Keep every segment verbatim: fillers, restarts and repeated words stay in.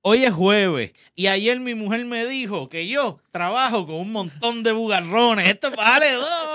hoy es jueves y ayer mi mujer me dijo que yo trabajo con un montón de bugarrones. Esto vale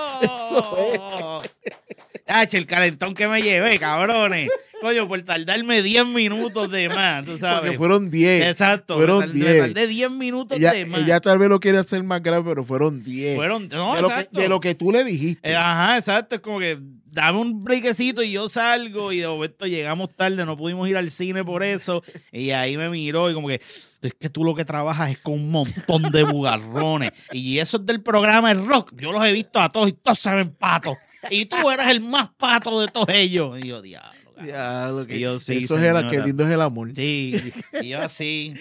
dos. Tache, el calentón que me llevé, cabrones. Coño, por tardarme diez minutos de más, tú sabes. Porque fueron diez. Exacto. Fueron me, diez. me tardé diez minutos ella, de más. Ella tal vez lo quiere hacer más grave, pero fueron diez. Fueron, no, de, lo exacto. que, de lo que tú le dijiste. Eh, ajá, exacto. Es como que dame un breakecito y yo salgo y de momento llegamos tarde, no pudimos ir al cine por eso. Y ahí me miró y como que, es que tú lo que trabajas es con un montón de bugarrones. Y eso es del programa El Rock. Yo los he visto a todos y todos se ven patos. Y tú eres el más pato de todos ellos. Y yo, diablo. Diablo, que y yo, sí, eso es el, señora. qué lindo es el amor. Sí, y yo así.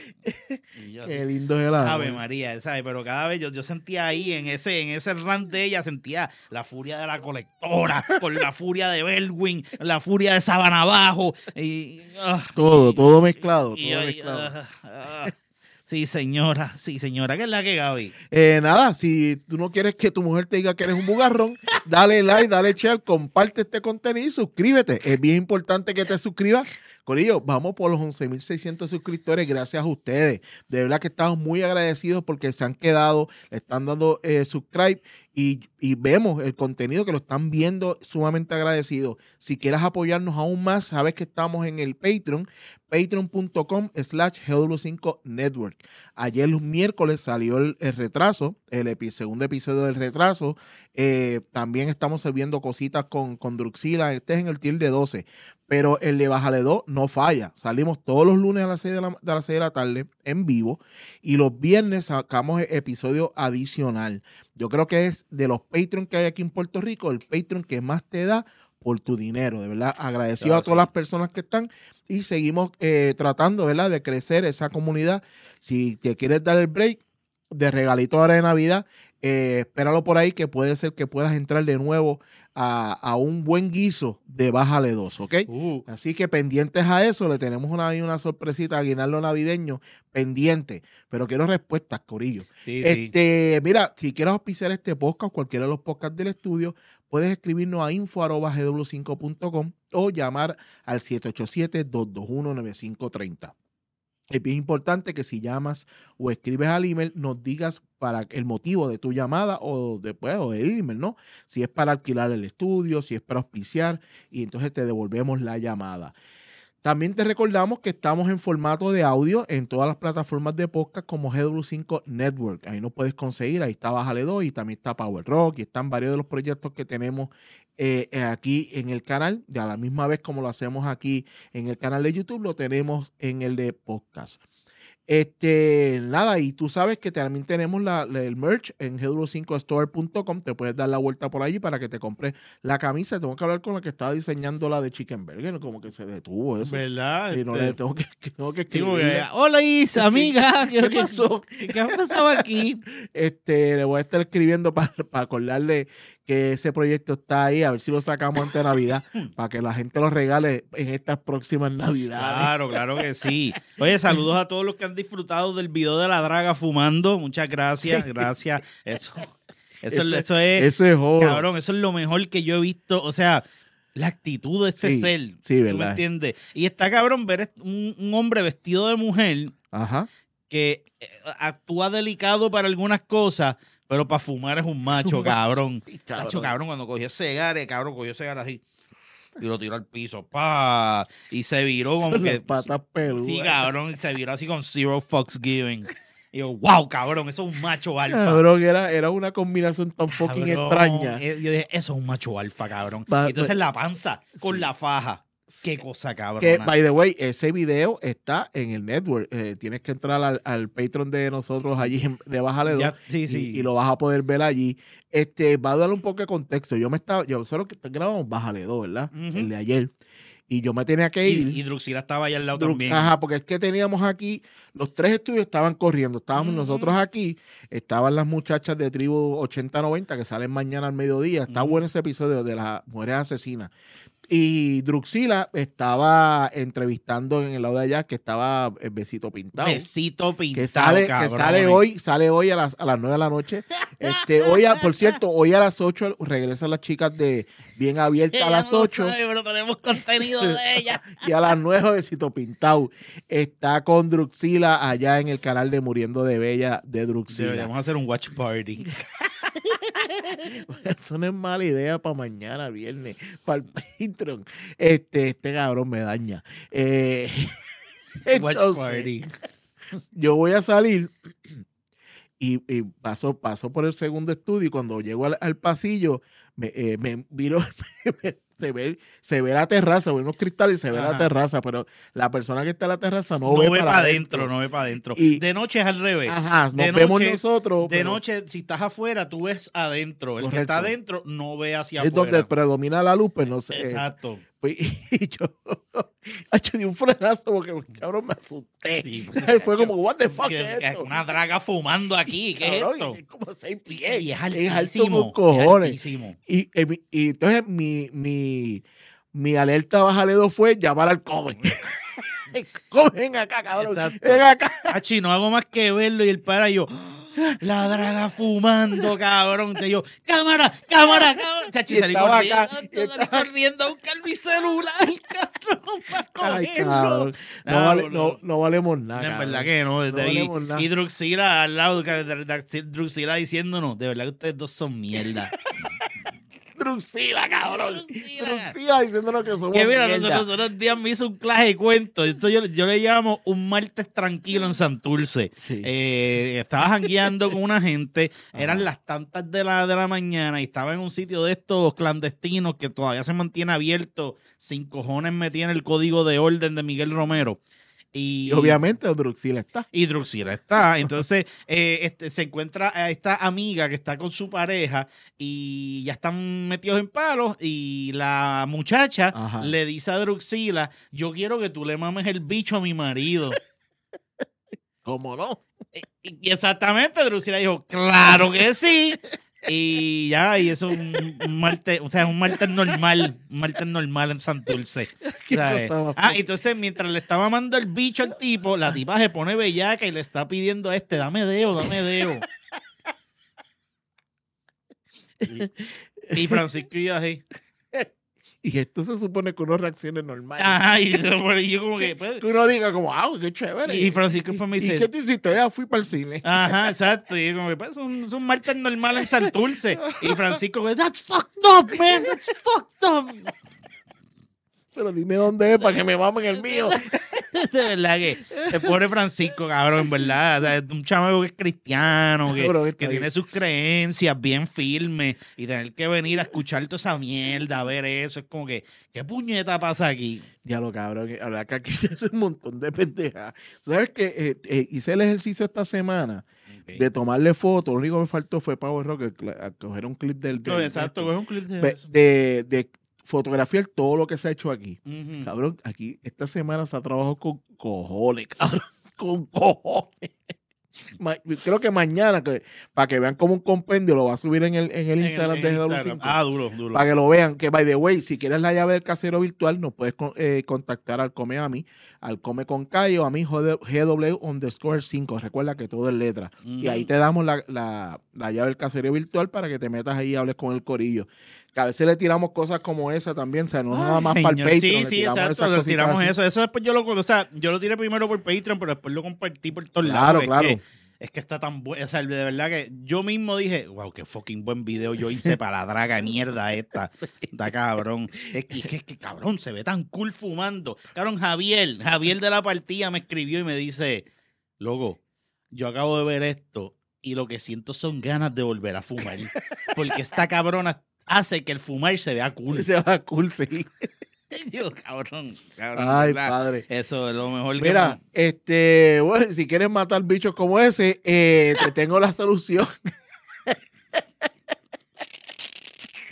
Y yo Qué así. lindo es el amor. Ave María, ¿sabes? Pero cada vez yo, yo sentía ahí en ese, en ese rant de ella, sentía la furia de la colectora, con la furia de Baldwin, la furia de Sabana Abajo. Y, uh, Todo, y, todo mezclado, y, todo y, mezclado. uh, uh, sí, señora, sí, señora. ¿Qué es la que, Gaby? Eh, nada, si tú no quieres que tu mujer te diga que eres un bugarrón, dale like, dale share, comparte este contenido y suscríbete. Es bien importante que te suscribas. Corillo, vamos por los once mil seiscientos suscriptores gracias a ustedes. De verdad que estamos muy agradecidos porque se han quedado, le están dando eh, subscribe y, y vemos el contenido que lo están viendo, sumamente agradecidos. Si quieres apoyarnos aún más, sabes que estamos en el Patreon, patreon.com slash GW5 Network. Ayer los miércoles salió el, el retraso, el epi, segundo episodio del retraso. Eh, también estamos viendo cositas con, con Druxila. Este es en el tier de doce. Pero el de Bájale dos no falla. Salimos todos los lunes a las seis de la, de las seis de la tarde en vivo. Y los viernes sacamos episodio adicional. Yo creo que es de los Patreon que hay aquí en Puerto Rico, el Patreon que más te da por tu dinero, de verdad, agradecido claro, a todas sí. las personas que están y seguimos eh, tratando, ¿verdad?, de crecer esa comunidad. Si te quieres dar el break de regalito ahora de Navidad, eh, espéralo por ahí que puede ser que puedas entrar de nuevo a, a un buen guiso de Bájale dos, ¿ok? Uh. Así que pendientes a eso, le tenemos una, una sorpresita, aguinaldo navideño pendiente, pero quiero respuestas, corillo. Sí, este, sí. Mira, si quieres auspiciar este podcast, cualquiera de los podcasts del estudio, puedes escribirnos a info arroba g w cinco punto com o llamar al siete ocho siete, dos dos uno, nueve cinco tres cero. Es bien importante que si llamas o escribes al email, nos digas para el motivo de tu llamada o después o del email, ¿no? Si es para alquilar el estudio, si es para auspiciar, y entonces te devolvemos la llamada. También te recordamos que estamos en formato de audio en todas las plataformas de podcast como G W cinco Network. Ahí nos puedes conseguir, ahí está Bájale dos y también está Power Rock y están varios de los proyectos que tenemos eh, aquí en el canal. De a la misma vez como lo hacemos aquí en el canal de YouTube, lo tenemos en el de podcast. Este, nada, y tú sabes que también tenemos la, la, el merch en G W cinco store punto com. Te puedes dar la vuelta por allí para que te compres la camisa. Tengo que hablar con la que estaba diseñando la de Chicken Burger, como que se detuvo eso. ¿Verdad? Y no este... le tengo que, tengo que sí, porque, hola Isa, amiga. ¿Qué, ¿Qué pasó? ¿Qué, ¿Qué ha pasado aquí? Este, le voy a estar escribiendo para, para acordarle que ese proyecto está ahí, a ver si lo sacamos antes de Navidad, para que la gente lo regale en estas próximas Navidades. Claro, claro que sí. Oye, saludos a todos los que han disfrutado del video de la draga fumando. Muchas gracias, gracias. Eso, eso, eso, eso es, eso es oro. Cabrón, eso es lo mejor que yo he visto. O sea, la actitud de este sí, ser. Sí, verdad. ¿Tú me entiendes? Y está cabrón ver un, un hombre vestido de mujer. Ajá. Que actúa delicado para algunas cosas, pero para fumar es un macho, cabrón. Sí, cabrón. Macho, cabrón, cuando cogió ese cigarro, cabrón, cogió ese cigarro así y lo tiró al piso, pa, y se viró como que... Las patas peludas. Sí, cabrón, se viró así con zero fucks given. Y yo, wow, cabrón, eso es un macho alfa. Cabrón, era, era una combinación tan fucking cabrón, extraña. Yo dije, eso es un macho alfa, cabrón. Va, y entonces va, la panza con sí. la faja. Qué cosa, cabrón. Que, by the way, ese video está en el network. Eh, tienes que entrar al, al Patreon de nosotros allí en, de Bájale dos sí, sí. Y, y lo vas a poder ver allí. Este, va a dar un poco de contexto. Yo me estaba, yo solo que grabamos Bájale dos, ¿verdad? Uh-huh. El de ayer. Y yo me tenía que ir. Y, y Druxila estaba allá al lado Dru- también. Ajá, porque es que teníamos aquí, los tres estudios estaban corriendo. Estábamos uh-huh. nosotros aquí, estaban las muchachas de Tribu ochenta noventa que salen mañana al mediodía. Está uh-huh. bueno ese episodio de las mujeres asesinas. Y Druxila estaba entrevistando en el lado de allá, que estaba el Besito Pintado. Besito Pintado, Que sale, que cabrones. sale hoy, sale hoy a las, a las nueve de la noche. Este, hoy a- por cierto, hoy a las ocho regresan las chicas de Bien Abierta a Ella las no ocho. sabe, pero tenemos contenido de ella. Y a las nueve Besito Pintado. Está con Druxila allá en el canal de Muriendo de Bella de Druxila. Deberíamos hacer un watch party. Eso no es mala idea para mañana, viernes, para el Patreon. Este, este cabrón me daña. Eh, Watch entonces, party. yo voy a salir y, y paso, paso por el segundo estudio y cuando llego al, al pasillo me, eh, me miro, me- se ve, se ve la terraza, ve unos cristales y se ve Ajá. la terraza, pero la persona que está en la terraza no, No, ve, ve para para adentro, no ve para adentro. Y- De noche es al revés. Ajá, nos de vemos noche- nosotros. De pero noche, si estás afuera, tú ves adentro. El que Correcto. está adentro no ve hacia es afuera. donde predomina la luz, pues no sé. Exacto. Pues, y yo, hecho de un frenazo porque, cabrón, me asusté. Sí, pues, Fue chacho, como, what the fuck que- es que esto? una draga fumando aquí. ¿Qué Cabrón, es esto? y es como seis pies. Y es Es alto altísimo. con cojones. Es altísimo. Y, y mi- y entonces mi, mi, mi alerta bajaledo fue llamar al Comen. Comen acá, cabrón. Exacto. Ven acá. Achi, no hago más que verlo y el para y yo, ¡ah! La draga fumando, cabrón. Te yo, cámara, cámara, cámara. Chachi, Y salí estaba corriendo, acá, y salí estaba- corriendo a buscar mi celular, cabrón, para Ay, cogerlo. cabrón. No, Ah, vale- no, no, no valemos nada. En cabrón. verdad que no, desde No ahí. valemos nada. Y Druxila al lado, de- de- de- Druxila diciéndonos, de verdad que ustedes dos son mierda. Druxila, cabrón. Druxila. Druxila diciéndonos que somos Que mira, mierda. nosotros los días me hizo un clase de cuento. Esto yo, yo le llamo un martes tranquilo en Santurce. Sí. Eh, estaba jangueando con una gente, eran Ajá. las tantas de la, de la mañana y estaba en un sitio de estos clandestinos que todavía se mantiene abierto, sin cojones metí en el código de orden de Miguel Romero. Y, Y obviamente Druxila está. y Druxila está. Entonces, eh, este, se encuentra a esta amiga que está con su pareja y ya están metidos en palos. Y la muchacha Ajá. le dice a Druxila: yo quiero que tú le mames el bicho a mi marido. ¿Cómo no? Y, y exactamente, Druxila dijo: claro que sí. Y ya, y eso es un, un martes, o sea, un martes normal, un martes normal en Santurce. Qué ¿Sabes? cosa más Ah, entonces mientras le estaba mandando el bicho al tipo, la tipa se pone bellaca y le está pidiendo a este, dame deo, dame deo. Y, y Francisco y yo así. Y esto se supone que uno reaccione normal. Ajá, y se pone- y yo como que, pues, Que uno diga como, ah, qué chévere. y Francisco fue me ¿Y qué dice, tú hiciste? Ya fui para el cine. ajá, exacto. Y yo como que, pues, es un, es un martes normal en Santurce. Y Francisco, that's fucked up, man, that's fucked up. Pero dime dónde es para que me mamen el mío. De verdad que el pobre Francisco, cabrón, en verdad. O sea, es un chamaco que es cristiano, que, Cabrón, está que bien. tiene sus creencias bien firmes y tener que venir a escuchar toda esa mierda, a ver eso, es como que, ¿qué puñeta pasa aquí? Ya lo cabrón, ahora que aquí se hace un montón de pendejas. ¿Sabes qué? Eh, eh, hice el ejercicio esta semana de tomarle fotos. Lo único que me faltó fue Power Rock, que- a coger un clip del... del- Exacto, coge un clip de de, eso. de, de fotografiar todo lo que se ha hecho aquí. Ujú. Cabrón, aquí esta semana se ha trabajado con cojones, cabrón. Con cojones. Ma- creo que mañana, que, para que vean como un compendio, lo va a subir en el, en el En el- Instagram en de G W Instagram. cinco. Ah, duro, duro. Para que lo vean, que by the way, si quieres la llave del casero virtual, nos puedes con- eh, contactar al Come a mí, al Come con Cayo, a mí G W underscore cinco. Recuerda que todo es letra. Y ahí te damos la, la, la llave del casero virtual para que te metas ahí y hables con el corillo. Que a veces le tiramos cosas como esa también, o sea, no es nada más para el Señor, Patreon. sí, le sí, tiramos exacto, esas le cositas tiramos así. eso. Eso después yo lo, o sea, yo lo tiré primero por Patreon, pero después lo compartí por todos Claro, lados. claro. Es que, es que está tan bueno, o sea, de verdad que yo mismo dije, wow, qué fucking buen video yo hice para la draga de mierda esta. Está cabrón. Es que, es que, es que, cabrón, se ve tan cool fumando. Cabrón, Javier, Javier de la partida me escribió y me dice, loco, yo acabo de ver esto y lo que siento son ganas de volver a fumar. Porque esta cabrona hace que el fumar se vea cool. Se va cool, sí. Yo, cabrón, cabrón. Ay, ¿verdad? padre. Eso es lo mejor que Mira, me- este, bueno, si quieres matar bichos como ese, eh, te tengo la solución.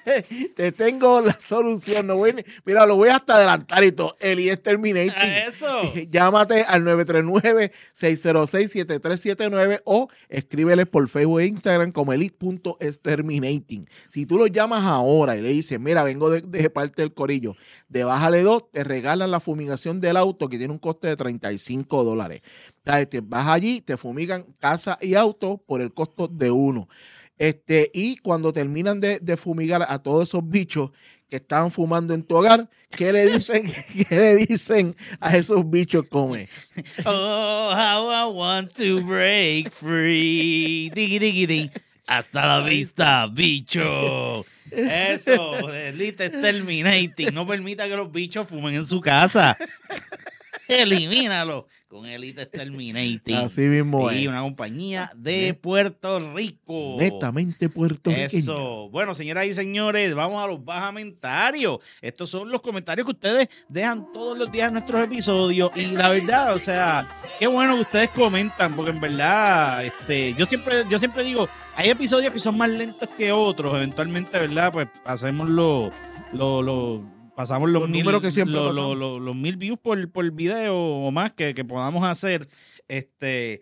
Te tengo la solución. No voy, mira, lo voy hasta adelantar y todo. Elías Terminating. Eso. Llámate al nueve tres nueve, seis cero seis, siete tres siete nueve o escríbeles por Facebook e Instagram como elite punto exterminating. Si tú los llamas ahora y le dices, mira, vengo de, de parte del corillo, de Bájale dos, te regalan la fumigación del auto que tiene un coste de treinta y cinco dólares. Te vas allí, te fumigan casa y auto por el costo de uno. Este, y cuando terminan de, de fumigar a todos esos bichos que estaban fumando en tu hogar, ¿qué le dicen, qué le dicen a esos bichos? Come. Oh, how I want to break free. Diggy, diggy, diggy. Hasta la vista, bicho. Eso, Elite Exterminating. No permita que los bichos fumen en su casa. Elimínalo con Elite Exterminating. Así mismo y es. una compañía de Puerto Rico. Netamente puertorriqueña. Eso. Bueno, señoras y señores, vamos a los bajamentarios. Estos son los comentarios que ustedes dejan todos los días en nuestros episodios. Y la verdad, o sea, qué bueno que ustedes comentan, porque en verdad, este, yo siempre, yo siempre digo, hay episodios que son más lentos que otros. Eventualmente, ¿verdad? Pues hacemos lo, lo, lo pasamos los, Los mil, números que siempre lo- pasamos. lo- lo- los mil views por, por video o más que, que podamos hacer. Este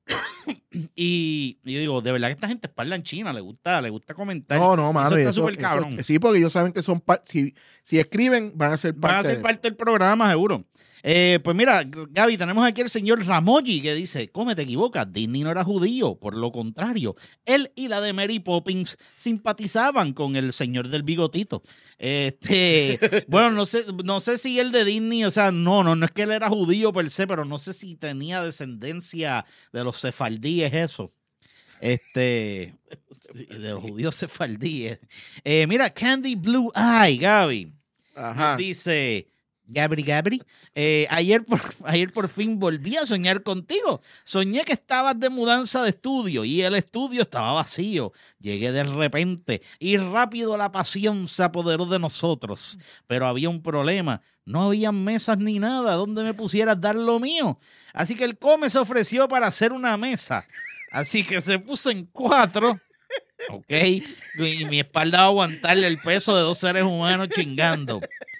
y, y yo digo, de verdad que esta gente espalda en China, le gusta, le gusta comentar. No, no, Y mano. eso y está eso- súper eso- cabrón. sí, porque ellos saben que son par- si, si escriben, van a ser parte. Van a ser de- parte del programa, seguro. Eh, pues mira, Gaby, tenemos aquí el señor Ramoji que dice, come, te equivocas, Disney no era judío, por lo contrario, él y la de Mary Poppins simpatizaban con el señor del bigotito. Este, bueno, no sé, no sé si el de Disney, o sea, no, no, no es que él era judío per se, pero no sé si tenía descendencia de los sefardíes, eso. Este, de los judíos sefardíes. Eh, mira, Candy Blue Eye, Gaby. Ajá. Dice, Gabri Gabri, eh, ayer, por, ayer por fin volví a soñar contigo. Soñé que estabas de mudanza de estudio y el estudio estaba vacío. Llegué de repente y rápido la pasión se apoderó de nosotros. Pero había un problema. No había mesas ni nada donde me pusieras dar lo mío. Así que el come se ofreció para hacer una mesa. Así que se puso en cuatro. Ok. Y mi espalda va a aguantarle el peso de dos seres humanos chingando.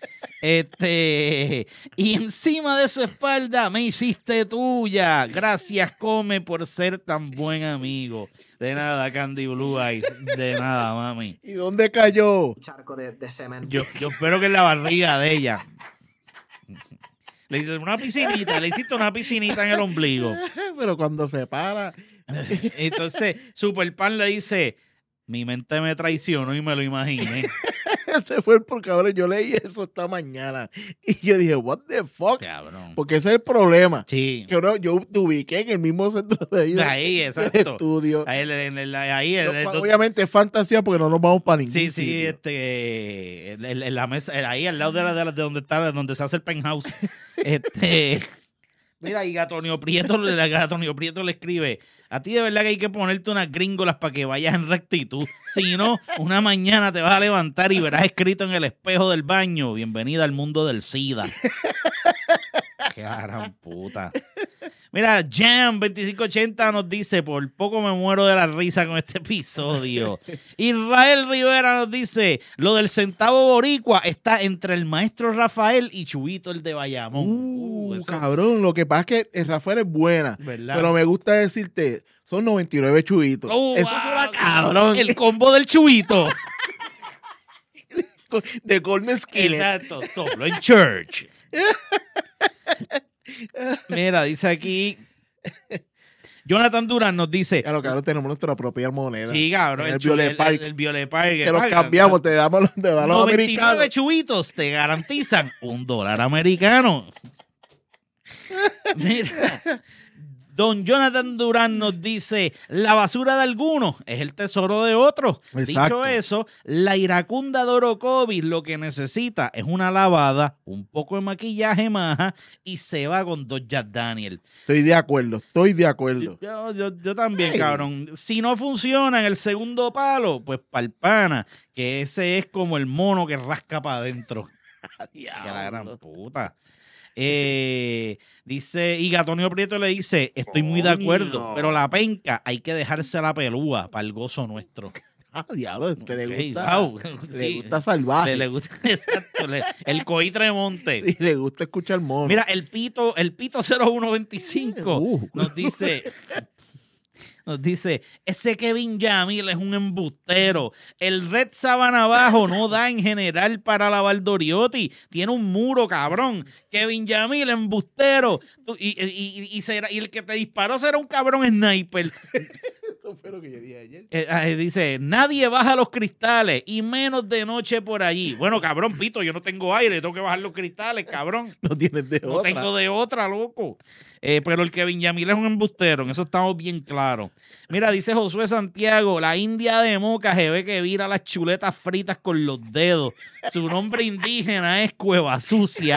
Este, y encima de su espalda me hiciste tuya. Gracias, come, por ser tan buen amigo. De nada, Candy Blue Eyes. De nada, mami. ¿Y dónde cayó? Un charco de, de cemento. Yo, yo espero que en la barriga de ella. Le hice una piscinita, le hiciste una piscinita en el ombligo. Pero cuando se para. Entonces, Superpan le dice, mi mente me traicionó y me lo imaginé. Ese fue el por cabrón. Yo leí eso esta mañana. Y yo dije, what the fuck? Cabrón. Porque ese es el problema. Sí. Que uno- yo te ubiqué en el mismo centro de ayuda. Ahí, del exacto. estudio. Ahí, en el- ahí, No, el- el- obviamente es fantasía porque no nos vamos para ningún sí, sí, sitio. este, en, en- en la mesa, ahí al lado de, la, de, la- de donde está, donde se hace el penthouse. este, mira, y Gatonio Prieto, le- Gatonio Prieto le escribe, a ti de verdad que hay que ponerte unas gringolas para que vayas en rectitud. Si no, una mañana te vas a levantar y verás escrito en el espejo del baño, bienvenida al mundo del SIDA. Qué gran puta. Mira, Jam veinticinco ochenta nos dice, por poco me muero de la risa con este episodio. Israel Rivera nos dice, lo del centavo boricua está entre el maestro Rafael y Chubito el de Bayamón. Uh, Uh, eso- cabrón, lo que pasa es que el Rafael es buena. ¿verdad? Pero me gusta decirte, son noventa y nueve chubitos. Oh, Eso wow, es una cabrón. El combo del Chubito. De Golden Skillet. Exacto, solo en church. Mira, dice aquí, Jonathan Durán nos dice, Ya lo cabrón, tenemos nuestra propia moneda. sí, cabrón, el el, Violet el, Park. el, el Violet Park, Que los paga, cambiamos, te damos los, te damos los noventa y nueve americanos. chubitos te garantizan un dólar americano. Mira, don Jonathan Durán nos dice, la basura de algunos es el tesoro de otros. Exacto. Dicho eso, la iracunda Dorocovis lo que necesita es una lavada, un poco de maquillaje maja y se va con dos Jack Daniel. Estoy de acuerdo, estoy de acuerdo. Yo, yo, yo también, Ay. cabrón. Si no funciona en el segundo palo, pues palpana, que ese es como el mono que rasca para adentro. Que la gran puta. Eh, dice, y Gatonio Prieto le dice, estoy muy de acuerdo, Coño. pero la penca hay que dejarse la pelúa para el gozo nuestro. Ah, diablo, este le Ok, gusta, wow. le Sí. gusta salvaje. Le, le gusta, exacto, le- el coitre de monte. Sí, le gusta escuchar mono. Mira, el Pito, el Pito cero uno veinticinco Uh. nos dice, nos dice, ese Kevin Yamil es un embustero. El Red Sabana Abajo no da en general para la Valdoriotti. Tiene un muro, cabrón. Kevin Yamil, embustero. Tú- y, y, y, y será- y el que te disparó será un cabrón sniper. Eso fue lo que yo dije ayer. Eh, eh, dice, nadie baja los cristales y menos de noche por allí. Bueno, cabrón, Pito, yo no tengo aire, tengo que bajar los cristales, cabrón. No tienes de No otra. tengo de otra, loco. Eh, pero el Kevin Yamil es un embustero, en eso estamos bien claros. Mira, dice Josué Santiago, la India de Moca se ve que vira las chuletas fritas con los dedos. Su nombre indígena es Cueva Sucia.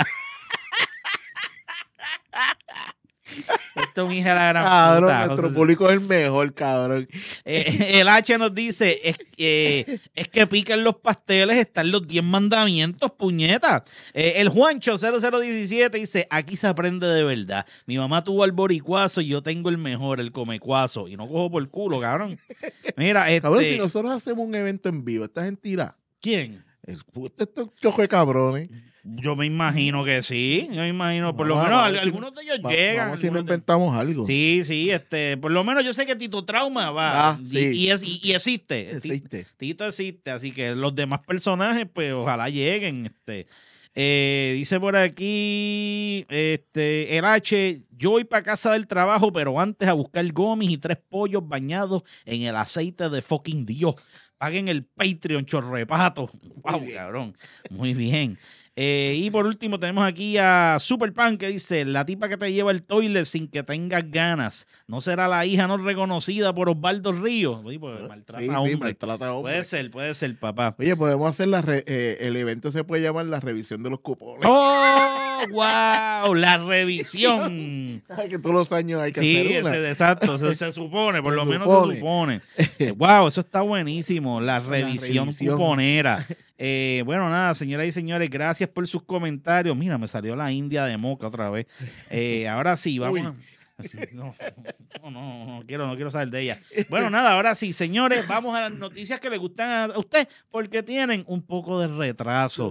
Esto, mi hija, la gran Cabrón, puta. nuestro José- público es el mejor, cabrón. Eh, el H nos dice, es, eh, es que pican los pasteles, están los diez mandamientos, puñeta. Eh, el Juancho cero cero diecisiete dice, aquí se aprende de verdad. Mi mamá tuvo al boricuazo y yo tengo el mejor, el comecuazo. Y no cojo por culo, cabrón. Mira, este... Cabrón, si nosotros hacemos un evento en vivo, ¿esta gente irá? ¿Quién? El puto estos chojo de cabrones. Yo me imagino que sí. Yo me imagino, por lo Vamos a- menos vamos a ver si algunos de ellos Va- llegan. Vamos a ver si nos algunos de- inventamos algo. Sí, sí, este, por lo menos yo sé que Tito Trauma va. Ah, y, sí. y es- y- y existe. Existe. Tito existe, así que los demás personajes, pues ojalá lleguen. Este. Eh, dice por aquí, este, el H, yo voy para casa del trabajo, pero antes a buscar gomis y tres pollos bañados en el aceite de fucking Dios. Paguen el Patreon, chorrepato. Wow, bien. cabrón. Muy bien. Eh, y por último tenemos aquí a Superpan que dice, la tipa que te lleva el toilet sin que tengas ganas, ¿no será la hija no reconocida por Osvaldo Ríos? Oye, pues, maltrata Sí, a sí, hombres. maltrata a hombres. Puede ser, puede ser, papá. Oye, podemos hacer la re- eh, el evento se puede llamar la revisión de los cupones. ¡Oh, wow! La revisión. Ay, que todos los años hay que Sí, hacer una. ese- exacto, se, se supone, por Se lo menos supone. se supone. Eh, wow, eso está buenísimo, la revisión, revisión. cuponera. Eh, bueno, nada, señoras y señores, gracias por sus comentarios. Mira, me salió la India de Moca otra vez. Eh, ahora sí, vamos Uy. a... No, no, no, no quiero, no quiero saber de ella. Bueno, nada, ahora sí, señores, vamos a las noticias que le gustan a usted, porque tienen un poco de retraso.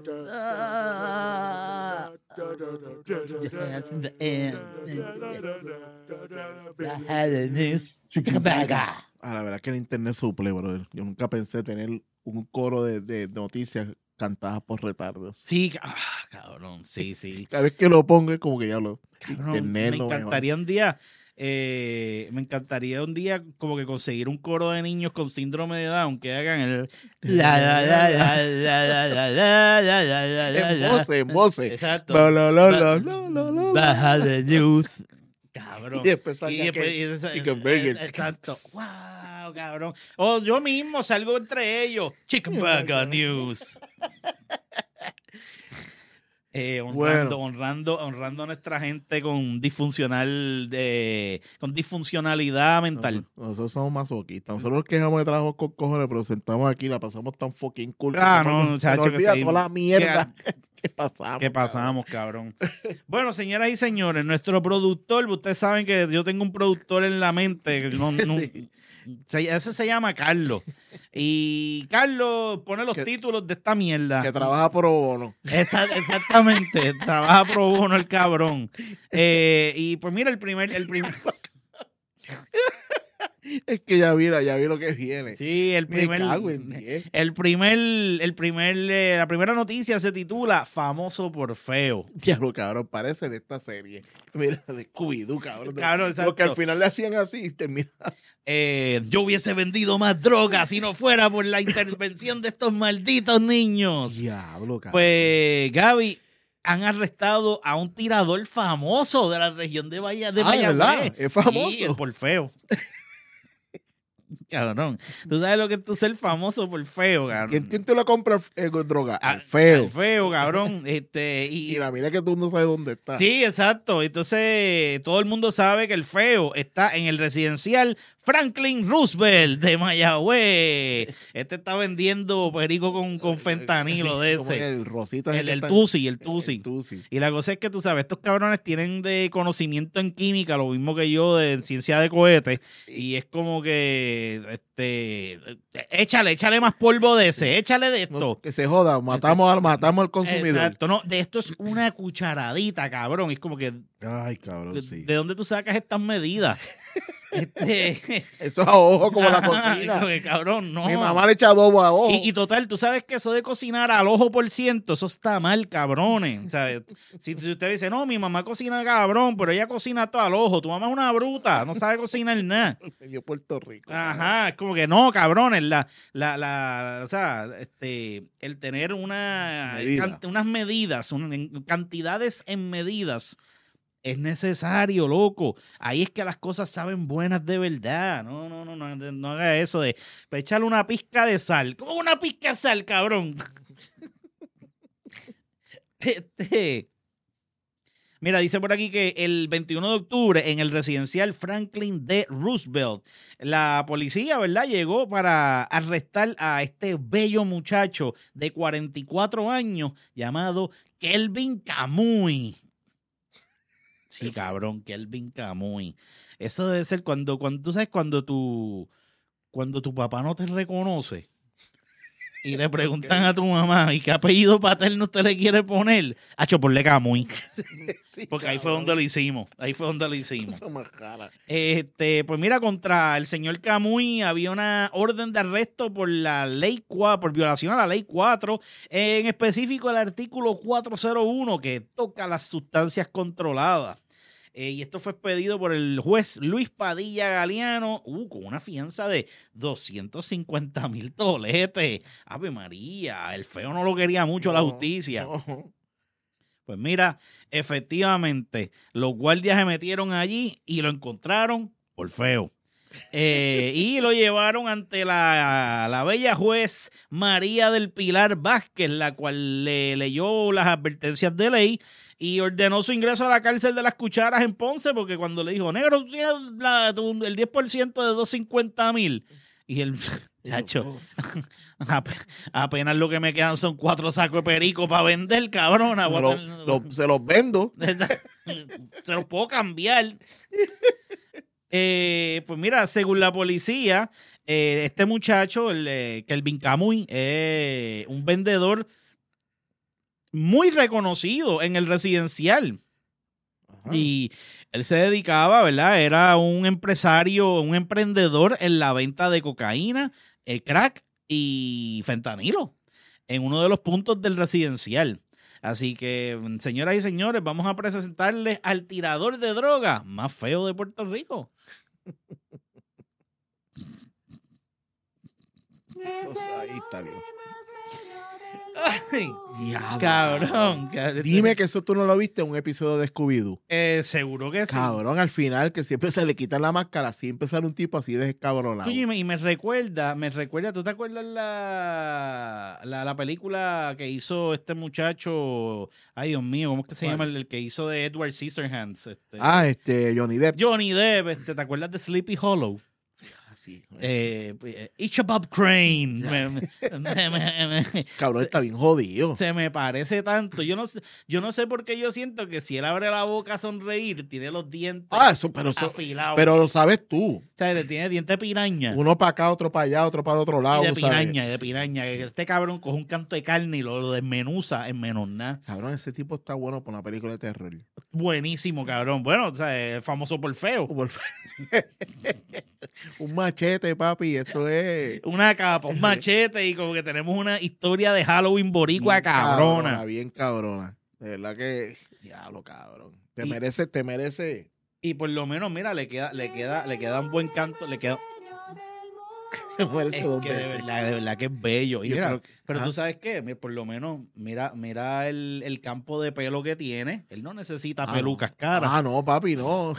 Ah, la verdad es que el internet suple, brother. Yo nunca pensé tener un coro de, de noticias cantadas por retardos. Sí, ah, cabrón, sí, sí. Cada vez que lo pongo es como que ya lo... Cabrón, internet me lo mejor. encantaría un día, eh, me encantaría un día como que conseguir un coro de niños con síndrome de Down que hagan el la la la la la la la la la la la la En la. voces, en voces. Exacto. La, la, la, la, la, la, la. Baja de news. Cabrón. Y después salga Y después- que- y esa- Chicken Burger. Exacto. Wow, cabrón. O yo mismo salgo entre ellos. Chicken Burger News. Eh, honrando, Bueno. honrando, honrando a nuestra gente con disfuncional de, con disfuncionalidad mental. Nosotros, nosotros somos masoquistas. Nosotros nos quejamos de trabajo con cojones, pero sentamos aquí, la pasamos tan fucking cool. que Ah, se no, nos- se muchacho, nos que olvida sí. toda la mierda que pasamos. ¿Qué pasamos, cabrón? Bueno, señoras y señores, nuestro productor, ustedes saben que yo tengo un productor en la mente, que no- no- Sí. se- ese se llama Carlos. Y Carlos pone los Que- títulos de esta mierda. Que trabaja pro bono. Esa- exactamente, trabaja pro bono el cabrón. Eh, y pues mira, el primer, el primer, Es que ya vi, la- ya vi lo que viene. sí, el Me primer, cago en diez. el primer, el primer, eh, la primera noticia se titula Famoso por feo. Diablo, cabrón, parece de esta serie. Mira, de Scooby-Doo, cabrón. Cabrón, Lo que al exacto. final le hacían así y termina. Eh, yo hubiese vendido más drogas si no fuera por la intervención de estos malditos niños. Diablo, cabrón. Pues, Gaby, han arrestado a un tirador famoso de la región de Bahía de Ah, ¿de verdad? Mayagüez. Es famoso. Sí, el por feo. Cabrón, tú sabes lo que es tú ser famoso por feo, cabrón. ¿Quién, quién te lo compra eh, con droga? Al- Al feo. al feo, cabrón. Este, y, Y la mira que tú no sabes dónde está. sí, exacto. Entonces, todo el mundo sabe que el feo está en el residencial Franklin Roosevelt de Mayagüez. Este está vendiendo perico con, con fentanilo de Como ese. El rosita. El, ese que el está- tusi, el el tusi. tusi. Y la cosa es que tú sabes, estos cabrones tienen de conocimiento en química, lo mismo que yo de ciencia de cohetes, y es como que que, este, échale, échale más polvo de ese, échale de esto. No, que se joda, matamos al, matamos al consumidor. Exacto, no, de esto es una cucharadita, cabrón. Es como que, Ay, cabrón, ¿de, sí. ¿de dónde tú sacas estas medidas? este, Eso es a ojo como la ajá, cocina. como que, cabrón, no. Mi mamá le echa adobo a ojo. Y, y total, tú sabes que eso de cocinar al ojo por ciento, eso está mal, cabrones. ¿Sabes? Si, si usted dice, no, mi mamá cocina cabrón, pero ella cocina todo al ojo. Tu mamá es una bruta, no sabe cocinar nada. Medio Puerto Rico. Ajá, es como que no, cabrones. La, la, la, o sea, este, el tener una, Medida. cant- unas medidas, un- en- cantidades en medidas. Es necesario, loco. Ahí es que las cosas saben buenas de verdad. No, no, no, no, no haga eso de pues, echarle una pizca de sal. ¿Cómo una pizca de sal, cabrón? este, mira, dice por aquí que el veintiuno de octubre en el residencial Franklin D. Roosevelt, la policía, ¿verdad? Llegó para arrestar a este bello muchacho de cuarenta y cuatro años llamado Kelvin Camuy. Sí, cabrón, Kelvin Camuy. Eso debe ser cuando, cuando tú sabes, cuando tu, cuando tu papá no te reconoce y le preguntan a tu mamá, ¿y qué apellido paterno usted le quiere poner? Hacho, ponle Camuy. Sí, Porque ahí fue cabrón. donde lo hicimos. Ahí fue donde lo hicimos. Cosa más cara. Este, pues mira, contra el señor Camuy había una orden de arresto por la ley cuatro, por violación a la ley cuatro, en específico el artículo cuatrocientos uno que toca las sustancias controladas. Eh, y esto fue expedido por el juez Luis Padilla Galeano, uh, con una fianza de doscientos cincuenta mil toletes. Ave María, el feo no lo quería mucho la No, justicia. no. Pues mira, efectivamente, los guardias se metieron allí y lo encontraron por feo. Eh, y lo llevaron ante la, la bella juez María del Pilar Vázquez, la cual le leyó las advertencias de ley y ordenó su ingreso a la cárcel de las Cucharas en Ponce, porque cuando le dijo, negro, tú tienes la- tu- el diez por ciento de doscientos cincuenta mil. Y el chacho, ap- apenas lo que me quedan son cuatro sacos de perico para vender, cabrón. Me lo- lo- se los vendo. Se los puedo cambiar. Eh, pues mira, según la policía, eh, este muchacho, el, eh, Kelvin Camuy, es un vendedor muy reconocido en el residencial. Ajá. Y él se dedicaba, ¿verdad? Era un empresario, un emprendedor en la venta de cocaína, el crack y fentanilo en uno de los puntos del residencial. Así que, señoras y señores, vamos a presentarles al tirador de droga más feo de Puerto Rico. Ahí está bien. Ay, Diablo, cabrón. Dime que eso tú no lo viste en un episodio de Scooby-Doo. Eh, seguro que sí. Cabrón, al final, que siempre se le quita la máscara, así empezar un tipo así de escabronado. Oye, y me, y me recuerda, me recuerda, ¿tú te acuerdas la, la, la película que hizo este muchacho? Ay, Dios mío, ¿cómo es que se ¿Cuál? llama? El, el que hizo de Edward Scissorhands. Este, Ah, este, Johnny Depp. Johnny Depp, este, ¿te acuerdas de Sleepy Hollow? Así. Eh, eh, Ichabod Crane. Me- me- me- me- me- Cabrón, está bien jodido. se me parece tanto. Yo no sé, yo no sé por qué yo siento que si él abre la boca a sonreír, tiene los dientes Ah, eso, pero eso, afilados. pero lo sabes tú. O sea, tiene dientes de piraña. Uno para acá, otro para allá, otro para el otro lado. Y de tú sabes. piraña, y de piraña. Que este cabrón coge un canto de carne y lo, lo desmenuza en menos nada. Cabrón, ese tipo está bueno para una película de terror. Buenísimo, cabrón. Bueno, o sea, es famoso por feo. Un machete, papi, esto es... Una capa, un machete y como que tenemos una historia de Halloween boricua bien cabrona. Bien cabrona. De verdad que... Diablo, cabrón. Te Y- merece, te merece... Y por lo menos, mira, le queda, le queda, le queda un buen canto, le queda. Se merece Es dos que de veces. verdad, de verdad que es bello. Y yo Mira, creo- pero ajá. tú sabes qué, Mira, por lo menos, mira, mira el, el campo de pelo que tiene. Él no necesita Ah, pelucas no. caras. Ah, no, papi, no.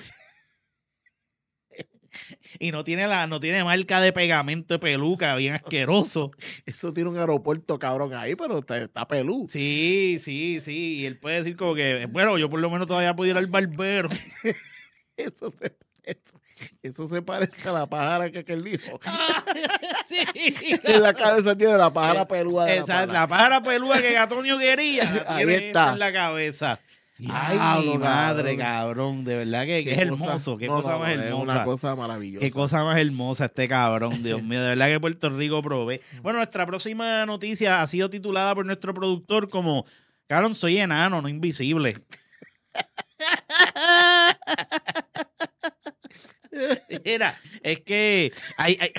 Y no tiene la, no tiene marca de pegamento de peluca, bien asqueroso. Eso tiene un aeropuerto cabrón ahí, pero está, está pelú. Sí, sí, sí. Y él puede decir como que, bueno, yo por lo menos todavía puedo ir al barbero. Eso se, eso, eso se parece a la pájara que aquel dijo. Sí. En la cabeza tiene la pájara peluda de la Esa, pana. la pájara pelúa que Gatonio quería. Ahí Tiene está. en la cabeza. Ay, Diablo, mi madre, cabrón. cabrón. De verdad que, que Qué es cosa- hermoso. Qué no, cosa no, más no, hermosa. Es una cosa maravillosa. Qué cosa más hermosa este cabrón, Dios mío. De verdad que Puerto Rico provee. Bueno, nuestra próxima noticia ha sido titulada por nuestro productor como cabrón, soy enano, no invisible. Mira, es que hay, hay...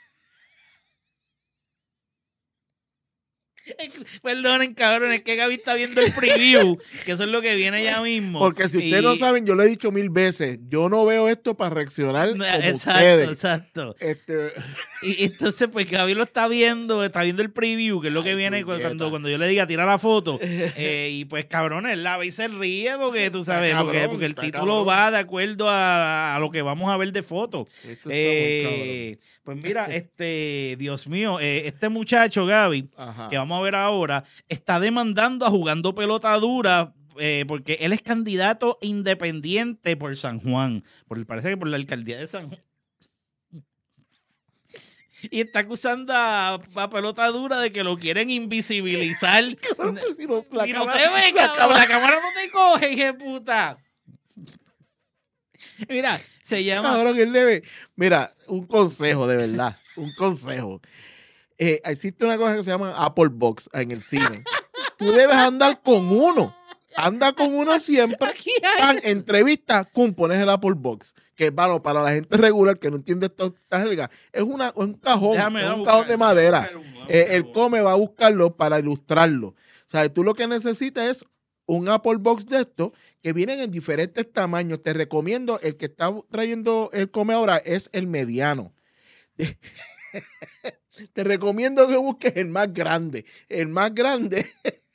Perdonen, cabrón, es que Gaby está viendo el preview, que eso es lo que viene ya mismo. Porque si ustedes no Y- saben, yo lo he dicho mil veces, yo no veo esto para reaccionar como Exacto, ustedes. exacto. Este, Y y entonces, pues Gaby lo está viendo, está viendo el preview, que es lo que Ay, viene cu- puñeta. cuando, cuando yo le diga tira la foto. Eh, y pues, cabrón, él la ve y se ríe porque tú Está sabes, porque, cabrón, porque el está título cabrón. va de acuerdo a, a lo que vamos a ver de foto. esto está muy Eh, pues mira, este, Dios mío, eh, este muchacho, Gaby, cabrón. Ajá. que vamos a ver ahora, está demandando a Jugando Pelota Dura eh, porque él es candidato independiente por San Juan, por, parece que por la alcaldía de San Juan. Y está acusando a, a Pelota Dura de que lo quieren invisibilizar. Cabrón, pues, si no, la y no cámara- te ve, la cabrón, cámara- la cámara no te coge, hija de puta. Mira, se llama... Cabrón, él debe. Mira, un consejo, de verdad. Un consejo. Eh, existe una cosa que se llama Apple Box en el cine. Tú debes andar con uno. Anda con uno siempre. Aquí hay- Pan, entrevista, cum, pones el Apple Box. Que es bueno, para la gente regular que no entiende esta, esta jerga. Es, una, es un cajón. Déjame, es déjame un cajón buscar, de madera. déjame buscar, Eh, déjame el buscar. come va a buscarlo para ilustrarlo. O sea, tú lo que necesitas es un Apple Box de estos que vienen en diferentes tamaños. Te recomiendo, el que está trayendo el come ahora es el mediano. Te recomiendo que busques el más grande. El más grande.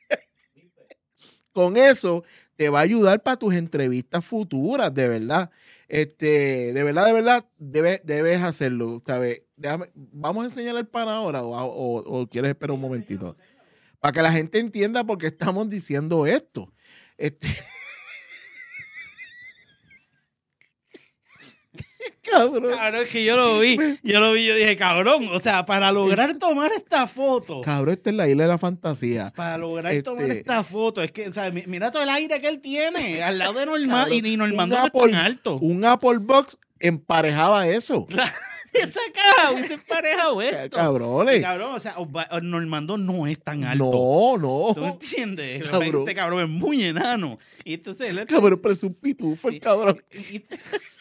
Con eso te va a ayudar para tus entrevistas futuras, de verdad. Este, de verdad, de verdad, debes, debes hacerlo. ¿Sabes? Déjame, vamos a enseñarle el pan ahora o, o- o quieres esperar un momentito. Para que la gente entienda por qué estamos diciendo esto. Este... Cabrón. Cabrón, es que yo lo vi, yo lo vi, yo dije, cabrón, o sea, para lograr tomar esta foto, Cabrón, esta es la isla de la fantasía. para lograr Este- tomar esta foto, es que, o sea, mi- mira todo el aire que él tiene, al lado de Normando, Cabrón, y, y Normando un no es tan Apple- alto. Un Apple Box emparejaba eso. Esa caja hubiese emparejado esto. Cabrones. Y cabrón, o sea, Osva- Normando no es tan alto. No, no. ¿Tú me entiendes? Cabrón. Este cabrón es muy enano. Y entonces él Cabrón, pero es un pitufo el cabrón. Y, y-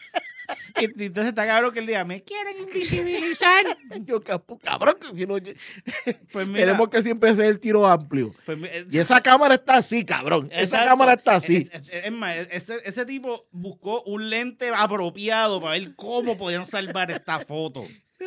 y entonces está cabrón que él diga, me quieren invisibilizar. Yo, capo, cabrón, que si no, Pues mira, tenemos que siempre hacer el tiro amplio. pues mi- es- Y esa cámara está así, cabrón. Esa Exacto. cámara está así. Es, es- es más, ese, ese tipo buscó un lente apropiado para ver cómo podían salvar esta foto.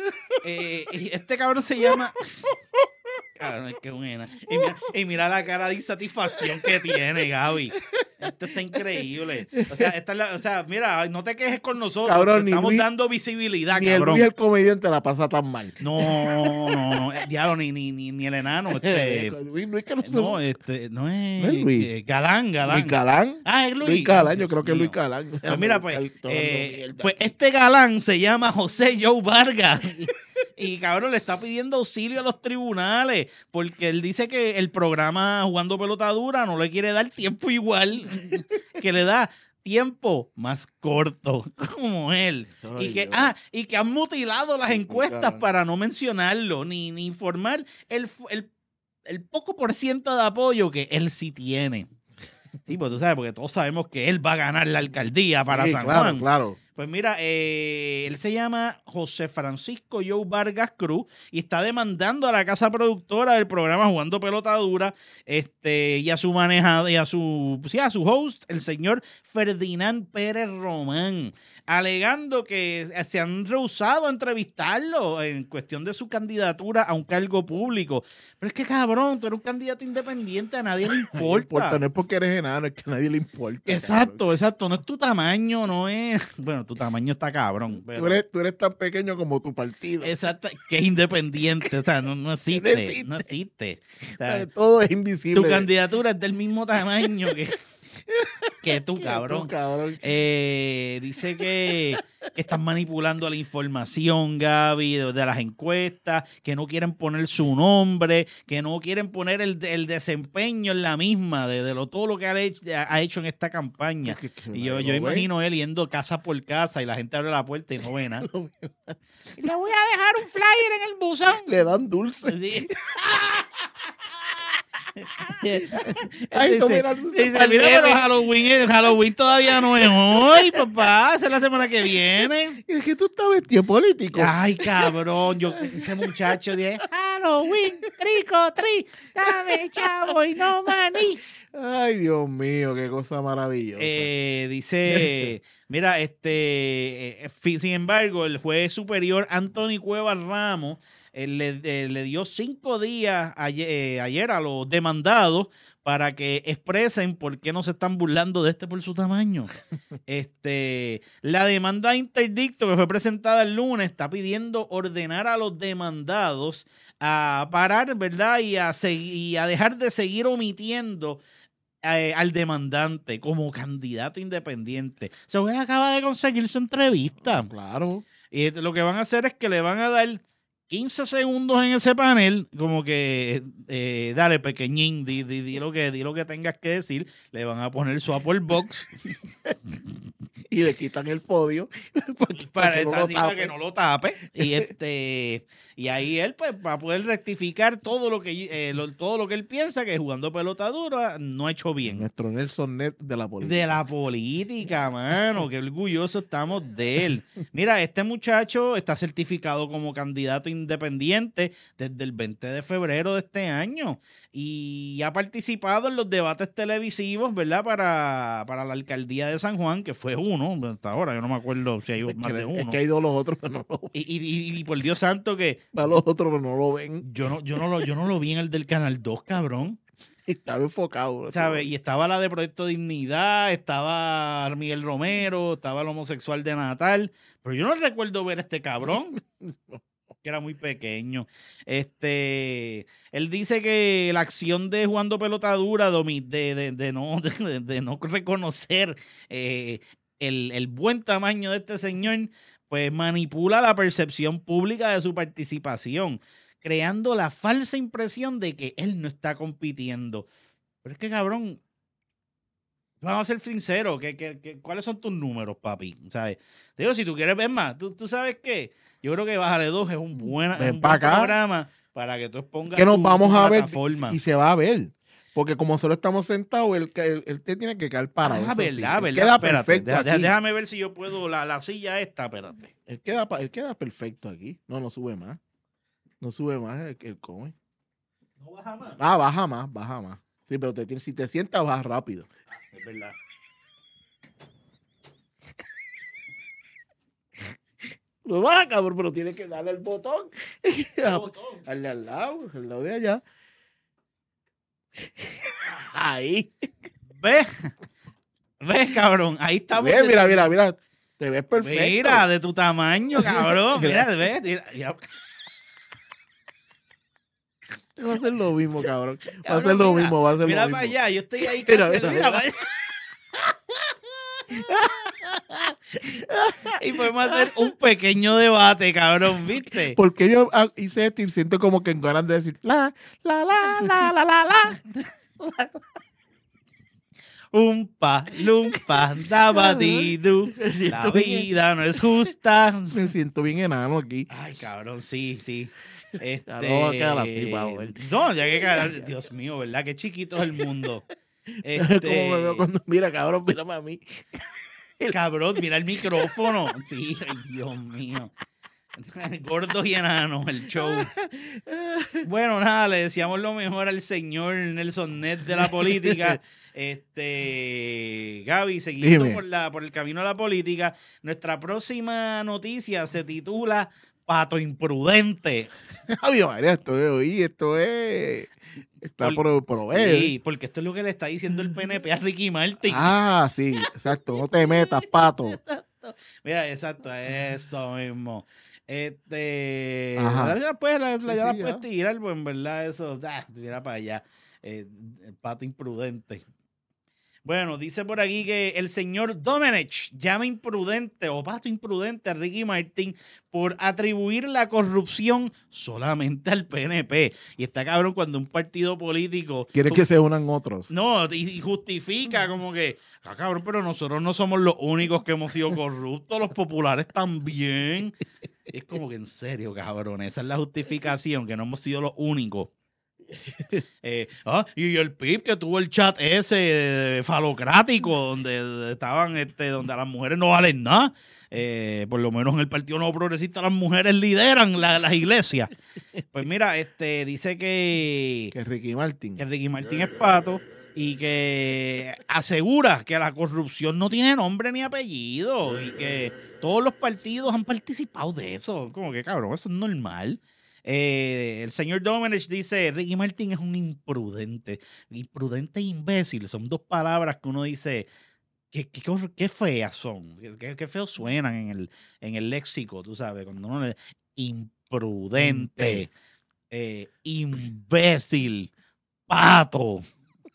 Eh, y este cabrón se llama... Cabrón, es que buena. Y mira, y mira la cara de insatisfacción que tiene, Gaby. Esto está increíble. O sea, esta es la- o sea, mira, no te quejes con nosotros. Cabrón, te ni estamos Luis- dando visibilidad, Ni el cabrón. Luis el comediante la pasa tan mal. No, no, no. eh, Diablo, ni, ni, ni, ni el enano. Este, Luis, Luis que no, no, este, no es... ¿No es Luis? eh, Galán, Galán. Luis Galán. Ah, es Luis. Luis Galán, yo Dios creo que es mío. Luis Galán. Pues mira, pues, Estoy hablando eh, mierda. pues este galán se llama José Joe Vargas. Y, y, cabrón, le está pidiendo auxilio a los tribunales porque él dice que el programa Jugando Pelota Dura no le quiere dar tiempo igual, que le da tiempo más corto, como él. Ay, y, que, Dios. ah, y que han mutilado las Ay, encuestas caramba. para no mencionarlo, ni, ni informar el, fu- el, el poco por ciento de apoyo que él sí tiene. Sí, pues tú sabes, porque todos sabemos que él va a ganar la alcaldía para Sí, San claro, Juan. claro. Pues mira, eh, él se llama José Francisco Joe Vargas Cruz y está demandando a la casa productora del programa Jugando Pelota Dura este, y a su manejado y a su, sí, a su host, el señor Ferdinand Pérez Román, alegando que se han rehusado a entrevistarlo en cuestión de su candidatura a un cargo público. Pero es que, cabrón, tú eres un candidato independiente, a nadie le No importa. importa, no es porque eres enano, es que a nadie le importa. Exacto, exacto. No es tu tamaño, no es. Bueno, tu tamaño está cabrón. cabrón. Pero... Tú, eres, tú eres tan pequeño como tu partido. Exacto, que es independiente. O sea, no, no existe. No existe. No existe. O sea, Todo es invisible. tu candidatura es del mismo tamaño que. que tú, Que cabrón. tú, cabrón. Eh, dice que, que están manipulando la información, Gaby, de, de las encuestas, que no quieren poner su nombre, que no quieren poner el, el desempeño en la misma de, de lo, todo lo que ha hecho, ha hecho en esta campaña. Que- que Y yo, nadie yo lo imagino él yendo casa por casa y la gente abre la puerta y no ve nada. ve. Le voy a dejar un flyer en el buzón. Le dan dulce. Sí. Ay, tú Dice, miras dulce dice, pa'l mira, pero nene. Halloween, el Halloween todavía no es hoy, papá. Esa es la semana que viene. Es que tú estás vestido político. Ay, cabrón, yo, ese muchacho de Halloween, trico, tri, dame chavo y no maní. Ay, Dios mío, qué cosa maravillosa. Eh, dice, mira, este, eh, fi- sin embargo, el juez superior Anthony Cuevas Ramos eh, le, eh, le dio cinco días ayer, eh, ayer a los demandados para que expresen por qué no se están burlando de este por su tamaño. Este, la demanda de interdicto que fue presentada el lunes está pidiendo ordenar a los demandados a parar, ¿verdad? Y a, segui- y a dejar de seguir omitiendo eh, al demandante como candidato independiente. O sea, él acaba de conseguir su entrevista. Claro. Y lo que van a hacer es que le van a dar quince segundos en ese panel, como que, eh, dale, pequeñín, di, di, di, lo que, di lo que tengas que decir. Le van a poner su Apple Box Y le quitan el podio para que, para, que no esa- lo así para tape. que no lo tape. Y este y ahí él pues va a poder rectificar todo lo que eh, lo- todo lo que él piensa que jugando pelota dura no ha hecho bien. Nuestro Nelson Net de la política. De la política, mano. Qué orgulloso estamos de él. Mira, este muchacho está certificado como candidato independiente desde el veinte de febrero de este año y ha participado en los debates televisivos, ¿verdad? Para, para la alcaldía de San Juan, que fue uno, hasta ahora yo no me acuerdo si hay Es más que, de es uno. que hay dos los otros, pero no lo ven. Y, y, y por Dios santo que Va los otros, pero no lo ven. yo no, yo no lo, yo no lo vi en el del Canal dos, cabrón. Estaba enfocado. ¿Sabes? Y estaba la de Proyecto Dignidad, estaba Miguel Romero, estaba el homosexual de Natal, pero yo no recuerdo ver a este cabrón, que era muy pequeño. Este, él dice que la acción de jugando pelota dura, domi- de, de, de no, de, de no reconocer eh, el, el buen tamaño de este señor, pues manipula la percepción pública de su participación, creando la falsa impresión de que él no está compitiendo. Pero es que, cabrón, vamos a ser sinceros, ¿qué, qué, qué, ¿cuáles son tus números, papi? ¿Sabes? Te digo, si tú quieres ver más, ¿tú, tú sabes qué? Yo creo que Bájale dos es un, buena, Ven es un pa' buen acá. programa para que tú expongas que nos tu, vamos tu a ver plataforma. y se va a ver. Porque como solo estamos sentados, él, él, él te tiene que quedar parado. Ah, eso sí. verdad, Él verdad. queda Espérate, perfecto deja- deja- aquí. déjame ver si yo puedo, la, la silla esta, espérate. Él queda, pa- él queda perfecto aquí. No, no sube más. No sube más el, el come. No baja más. Ah, baja más, baja más. Sí, pero te, tienes- si te sientas, baja rápido. Es verdad. Lo baja, cabrón, pero tienes que darle el botón. El botón. Darle al lado, al lado de allá. Ahí. ¿Ves? ¿Ves, cabrón? Ahí estamos. Ve, de- mira, mira, mira. Te ves perfecto. Mira, de tu tamaño, cabrón. Mira, ves. Mira, ya- Va a ser lo mismo, cabrón. Va a Cabrón, ser lo mira, mismo, va a ser mira lo para mismo. allá, yo estoy ahí Mira, casi, mira, mira, mira. para allá. Y podemos hacer un pequeño debate, cabrón, ¿viste? Porque yo ah, hice esto y siento como que en ganas de decir la, la, la, la, la, la, la. Un pa, lumpa, dabadidu. Me siento La bien- vida no es justa. Me siento bien enano aquí. Ay, cabrón, sí, sí. Este, Ya no va a quedar así, pa' joder. No, ya que quedar. Dios mío, ¿verdad? Qué chiquito es el mundo. Como Este, me veo cuando mira, cabrón, mírame a mí. Cabrón, mira el micrófono. Sí, ay, Dios mío. Gordos y enanos, el show. Bueno, nada, le deseamos lo mejor al señor Nelson Net de la política. Este, Gaby, siguiendo Dime. por, la, por el camino de la política, nuestra próxima noticia se titula Pato Imprudente. Adiós, María, esto es hoy, esto es. Está Por- por, por ver. Sí, porque esto es lo que le está diciendo el P N P a Ricky Martin. Ah, sí, exacto. No te metas, pato. Mira, exacto, eso mismo. Este, Ajá. ya la puedes, la, la- Sí, ya la sí, puedes ya. tirar, pues en verdad eso, ah, mira para allá, eh, el pato imprudente. Bueno, dice por aquí que el señor Domenech llama imprudente o pato imprudente a Ricky Martin por atribuir la corrupción solamente al P N P. Y está cabrón cuando un partido político... Quiere que se unan otros. No, y, y justifica como que, ah, cabrón, pero nosotros no somos los únicos que hemos sido corruptos, los populares también. Es como que en serio, cabrón, esa es la justificación, que no hemos sido los únicos. Eh, ah, y el P I B que tuvo el chat ese eh, falocrático donde estaban este, donde las mujeres no valen nada, eh, por lo menos en el Partido Nuevo Progresista las mujeres lideran la, las iglesias. Pues mira, este dice que Que Ricky Martin. que Ricky Martin es pato y que asegura que la corrupción no tiene nombre ni apellido y que todos los partidos han participado de eso. Como que cabrón, eso es normal. Eh, el señor Domenech dice, Ricky Martin es un imprudente. Imprudente e imbécil son dos palabras que uno dice, qué, qué, qué feas son, qué, qué feos suenan en el, en el léxico, tú sabes, cuando uno le imprudente, eh, imbécil, pato.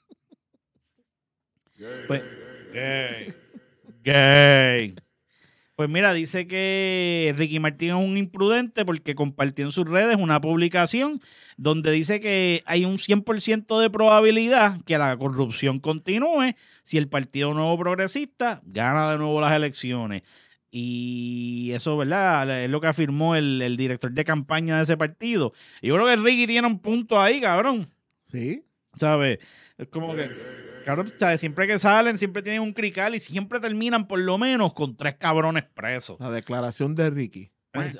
Pues, gay, gay. Pues mira, dice que Ricky Martin es un imprudente porque compartió en sus redes una publicación donde dice que hay un cien por ciento de probabilidad que la corrupción continúe si el Partido Nuevo Progresista gana de nuevo las elecciones. Y eso, ¿verdad? Es lo que afirmó el, el director de campaña de ese partido. Y yo creo que Ricky tiene un punto ahí, cabrón. Sí. ¿Sabes? Es como que, cabrón, ¿sabes? Siempre que salen, siempre tienen un crical y siempre terminan por lo menos con tres cabrones presos. La declaración de Ricky.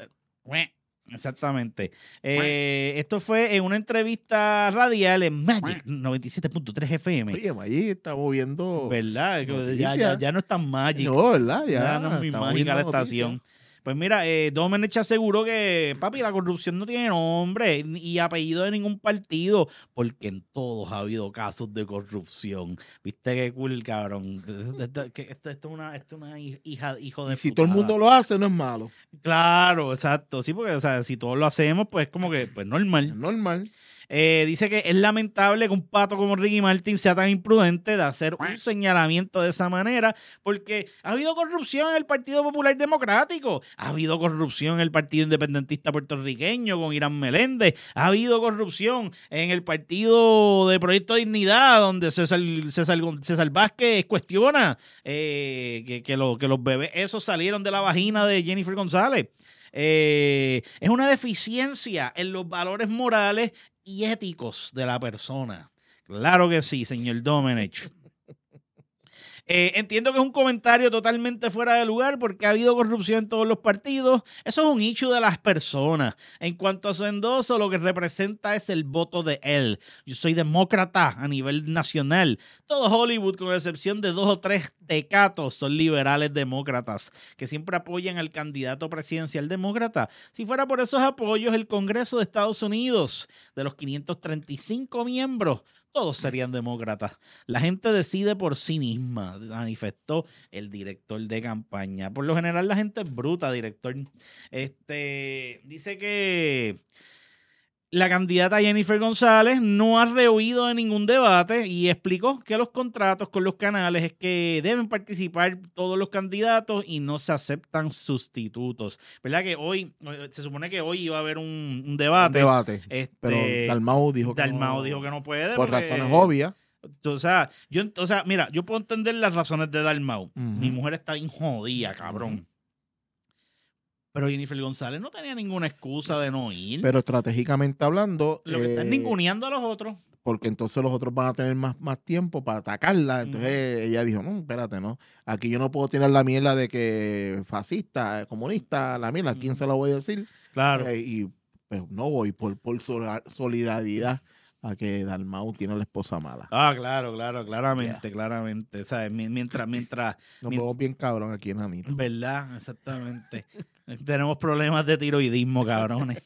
Exactamente. Eh, esto fue en una entrevista radial en Magic noventa y siete punto tres F M. Oye, allí estamos viendo. ¿Verdad? Ya, ya, ya no es tan Magic. No, ¿verdad? Ya, ya no es muy mágica la estación. Noticias. Pues mira, eh, Domenech aseguró que, papi, la corrupción no tiene nombre y apellido de ningún partido, porque en todos ha habido casos de corrupción. ¿Viste qué cool, cabrón? Esto, esto, esto, esto es una, esto es una hija, hijo de y si putada. todo el mundo lo hace, no es malo. Claro, exacto. Sí, porque o sea, si todos lo hacemos, pues como que pues normal. Es normal. Eh, dice que es lamentable que un pato como Ricky Martin sea tan imprudente de hacer un señalamiento de esa manera, porque ha habido corrupción en el Partido Popular Democrático, ha habido corrupción en el Partido Independentista Puertorriqueño con Irán Meléndez, ha habido corrupción en el Partido de Proyecto Dignidad, donde César, César, César Vázquez cuestiona eh, que, que, lo, que los bebés esos salieron de la vagina de Jennifer González. Eh, es una deficiencia en los valores morales y éticos de la persona. Claro que sí, señor Domenech. Eh, entiendo que es un comentario totalmente fuera de lugar porque ha habido corrupción en todos los partidos. Eso es un issue de las personas. En cuanto a su endoso, lo que representa es el voto de él. Yo soy demócrata a nivel nacional. Todo Hollywood, con excepción de dos o tres tecatos, son liberales demócratas que siempre apoyan al candidato presidencial demócrata. Si fuera por esos apoyos, el Congreso de Estados Unidos, de los quinientos treinta y cinco miembros, todos serían demócratas. La gente decide por sí misma, manifestó el director de campaña. Por lo general la gente es bruta, director. Este, dice que la candidata Jennifer González no ha rehuido de ningún debate y explicó que los contratos con los canales es que deben participar todos los candidatos y no se aceptan sustitutos. ¿Verdad que hoy, se supone que hoy iba a haber un, un debate? Un debate, este, pero Dalmau dijo que Dalmau no, dijo que no puede. Por porque, razones obvias. O sea, yo, o sea, mira, yo puedo entender las razones de Dalmau. Uh-huh. Mi mujer está bien jodida, cabrón. Uh-huh. Pero Jennifer González no tenía ninguna excusa de no ir. Pero estratégicamente hablando... Lo que eh, están ninguneando a los otros. Porque entonces los otros van a tener más, más tiempo para atacarla. Entonces uh-huh. ella dijo, no, espérate, no. Aquí yo no puedo tirar la mierda de que fascista, comunista, la mierda. ¿A quién uh-huh. se la voy a decir? Claro. Eh, y pues no voy por, por solidaridad a que Dalmau tiene la esposa mala. Ah, claro, claro, claramente, yeah. claramente. ¿Sabes? Mientras, mientras... Nos vemos bien cabrón aquí en Anito. ¿Verdad? Exactamente. Tenemos problemas de tiroidismo, cabrones.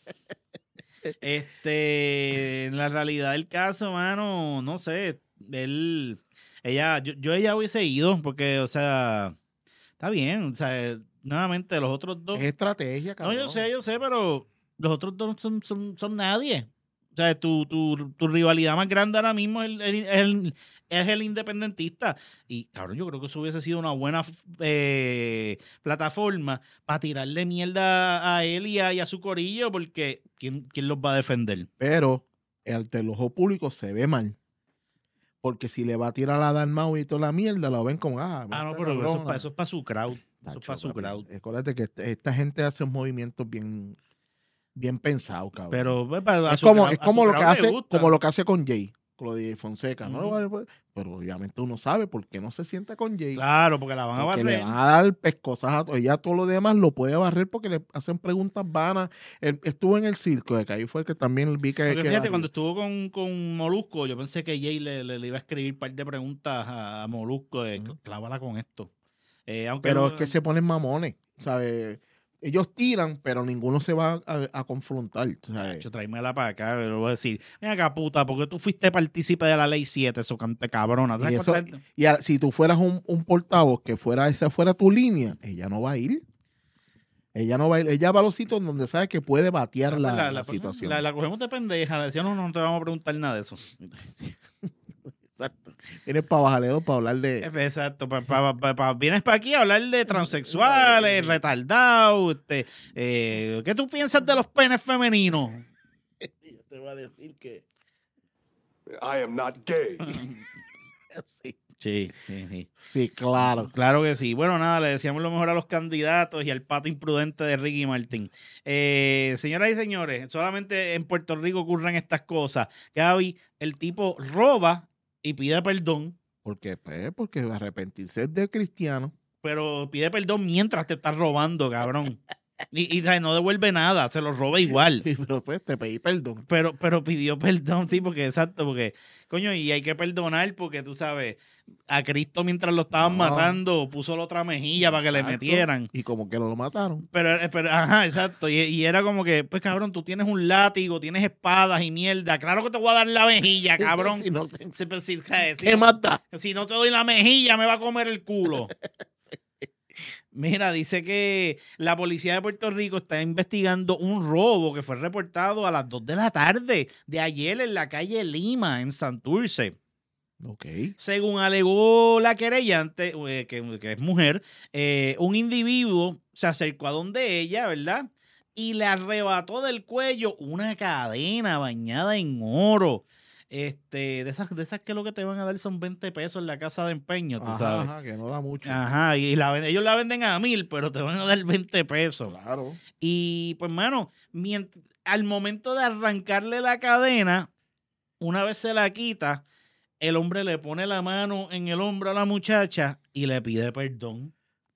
Este, en la realidad del caso, mano, no sé, él, ella, yo, yo ella hubiese ido porque, o sea, está bien, o sea, nuevamente los otros dos. Es estrategia, cabrón. No, yo sé, yo sé, pero los otros dos son, son, son nadie. O sea, tu, tu, tu rivalidad más grande ahora mismo es el, el- el- es el independentista. Y, cabrón, yo creo que eso hubiese sido una buena eh, plataforma para tirarle mierda a él y a, y a su corillo, porque ¿quién, quién los va a defender? Pero ante el ojo público se ve mal. Porque si le va a tirar a Dalmau y toda la mierda, lo ven como, ah, Ah, no, esta pero eso es cabrona. para eso es pa su crowd. Eso es Tacho, para su papi, crowd. Acuérdate que esta, esta gente hace movimientos bien, bien pensados, cabrón. Pero pues, para- a es su como, crowd- es a como su lo que crowd le hace, gusta. como lo que hace con Jay, con lo de Fonseca, ¿no? Ujú. Bueno, pero obviamente uno sabe por qué no se sienta con Jay. Claro, porque la van a Porque le barrer. van a dar pescosas a todo. Ella todo lo demás lo puede barrer porque le hacen preguntas vanas. Él estuvo en el circo, de que ahí fue que también vi que. Porque que fíjate, barrió. cuando estuvo con, con Molusco, yo pensé que Jay le, le- le iba a escribir un par de preguntas a, a Molusco, de, Ujú. clávala con esto. Eh, aunque Pero lo- es que se ponen mamones, ¿sabes? Ellos tiran, pero ninguno se va a, a confrontar, ¿sabes? Chacho, tráemela para acá, pero voy a decir, mira acá, puta, porque tú fuiste partícipe de la ley siete, eso cante cabrona. ¿Sabes Y eso- cuánta gente? Y a- si tú fueras un, un portavoz que fuera esa fuera tu línea, ella no va a ir. Ella no va a ir. Ella va a los sitios donde sabe que puede batear la, la, la la- situación. la- la cogemos de pendeja, le decíamos, no, no te vamos a preguntar nada de eso. Exacto. Vienes para Bajaledo para hablar de. Exacto, pa- pa- pa- pa- vienes para aquí a hablar de transexuales, retardados, este, eh, ¿qué tú piensas de los penes femeninos? Yo te voy a decir que. I am not gay. Sí. Sí, sí, sí. Sí, claro. Claro que sí. Bueno, nada, le decíamos lo mejor a los candidatos y al pato imprudente de Ricky Martin. Eh, señoras y señores, solamente en Puerto Rico ocurren estas cosas. Gaby, el tipo roba y pide perdón, ¿Por qué? Pues porque arrepentirse es de cristiano. pero pide perdón mientras te estás robando, cabrón. Y, y ¿sabes? No devuelve nada, se lo roba igual. Pero pues te pedí perdón. Pero, pero pidió perdón, sí, porque exacto, porque, coño, y hay que perdonar porque tú sabes, a Cristo mientras lo estaban No. matando, puso la otra mejilla para que le Exacto. metieran. Y como que lo mataron. Pero, pero, ajá, exacto. Y, y era como que, pues cabrón, tú tienes un látigo, tienes espadas y mierda. Claro que te voy a dar la mejilla, cabrón. Si no, te- Si, pues, si- si- ¿Qué más da? si no te doy la mejilla, me va a comer el culo. Mira, dice que la policía de Puerto Rico está investigando un robo que fue reportado a las dos de la tarde de ayer en la calle Lima, en Santurce. Ok. Según alegó la querellante, eh, que, que es mujer, eh, un individuo se acercó a donde ella, ¿verdad? Y le arrebató del cuello una cadena bañada en oro. Este, de esas, de esas que lo que te van a dar son veinte pesos en la casa de empeño, tú Ajá, sabes. ajá, que no da mucho. Ajá, y la, ven- ellos la venden a mil, pero te van a dar veinte pesos. Claro. Y pues, mano, mient- al momento de arrancarle la cadena, una vez se la quita, el hombre le pone la mano en el hombro a la muchacha y le pide perdón.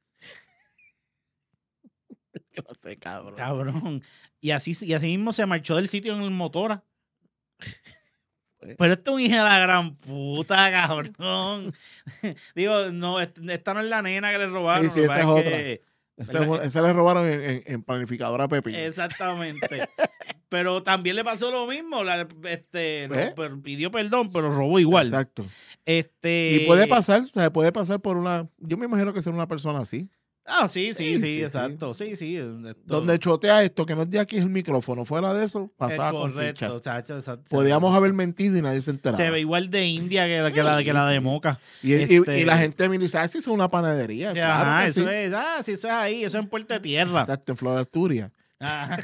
Yo no sé, cabrón. Cabrón. Y así, y así mismo se marchó del sitio en el motora. Pues. Pero esto es un hijo de la gran puta, cabrón. Digo, no, est- esta no es la nena que le robaron. Sí, sí, lo que esta pasa es que- Ese, ¿verdad? ese le robaron en, en, en planificadora Pepín. Exactamente. Pero también le pasó lo mismo. la- este, no, ¿Eh? pero pidió perdón, pero robó igual. Exacto. Este, Y puede pasar, o sea, puede pasar por una. Yo me imagino que ser una persona así. Ah, sí, sí, sí, Sí, sí, sí. exacto. Sí, sí. esto- Donde chotea esto, que no es de aquí es el micrófono. Fuera de eso, es pasaba con correcto, ficha. chacho, exacto. Podíamos haber mentido y nadie se enteraba. Se ve igual de India que la, que la, que la de Moca. y, y- este- y la gente me dice, ah, sí, eso es una panadería. Sí, Claro ajá, que eso sí. es, ah, sí, eso es ahí, eso es en Puerto Tierra. Exacto, en Flor de Asturias. Ajá.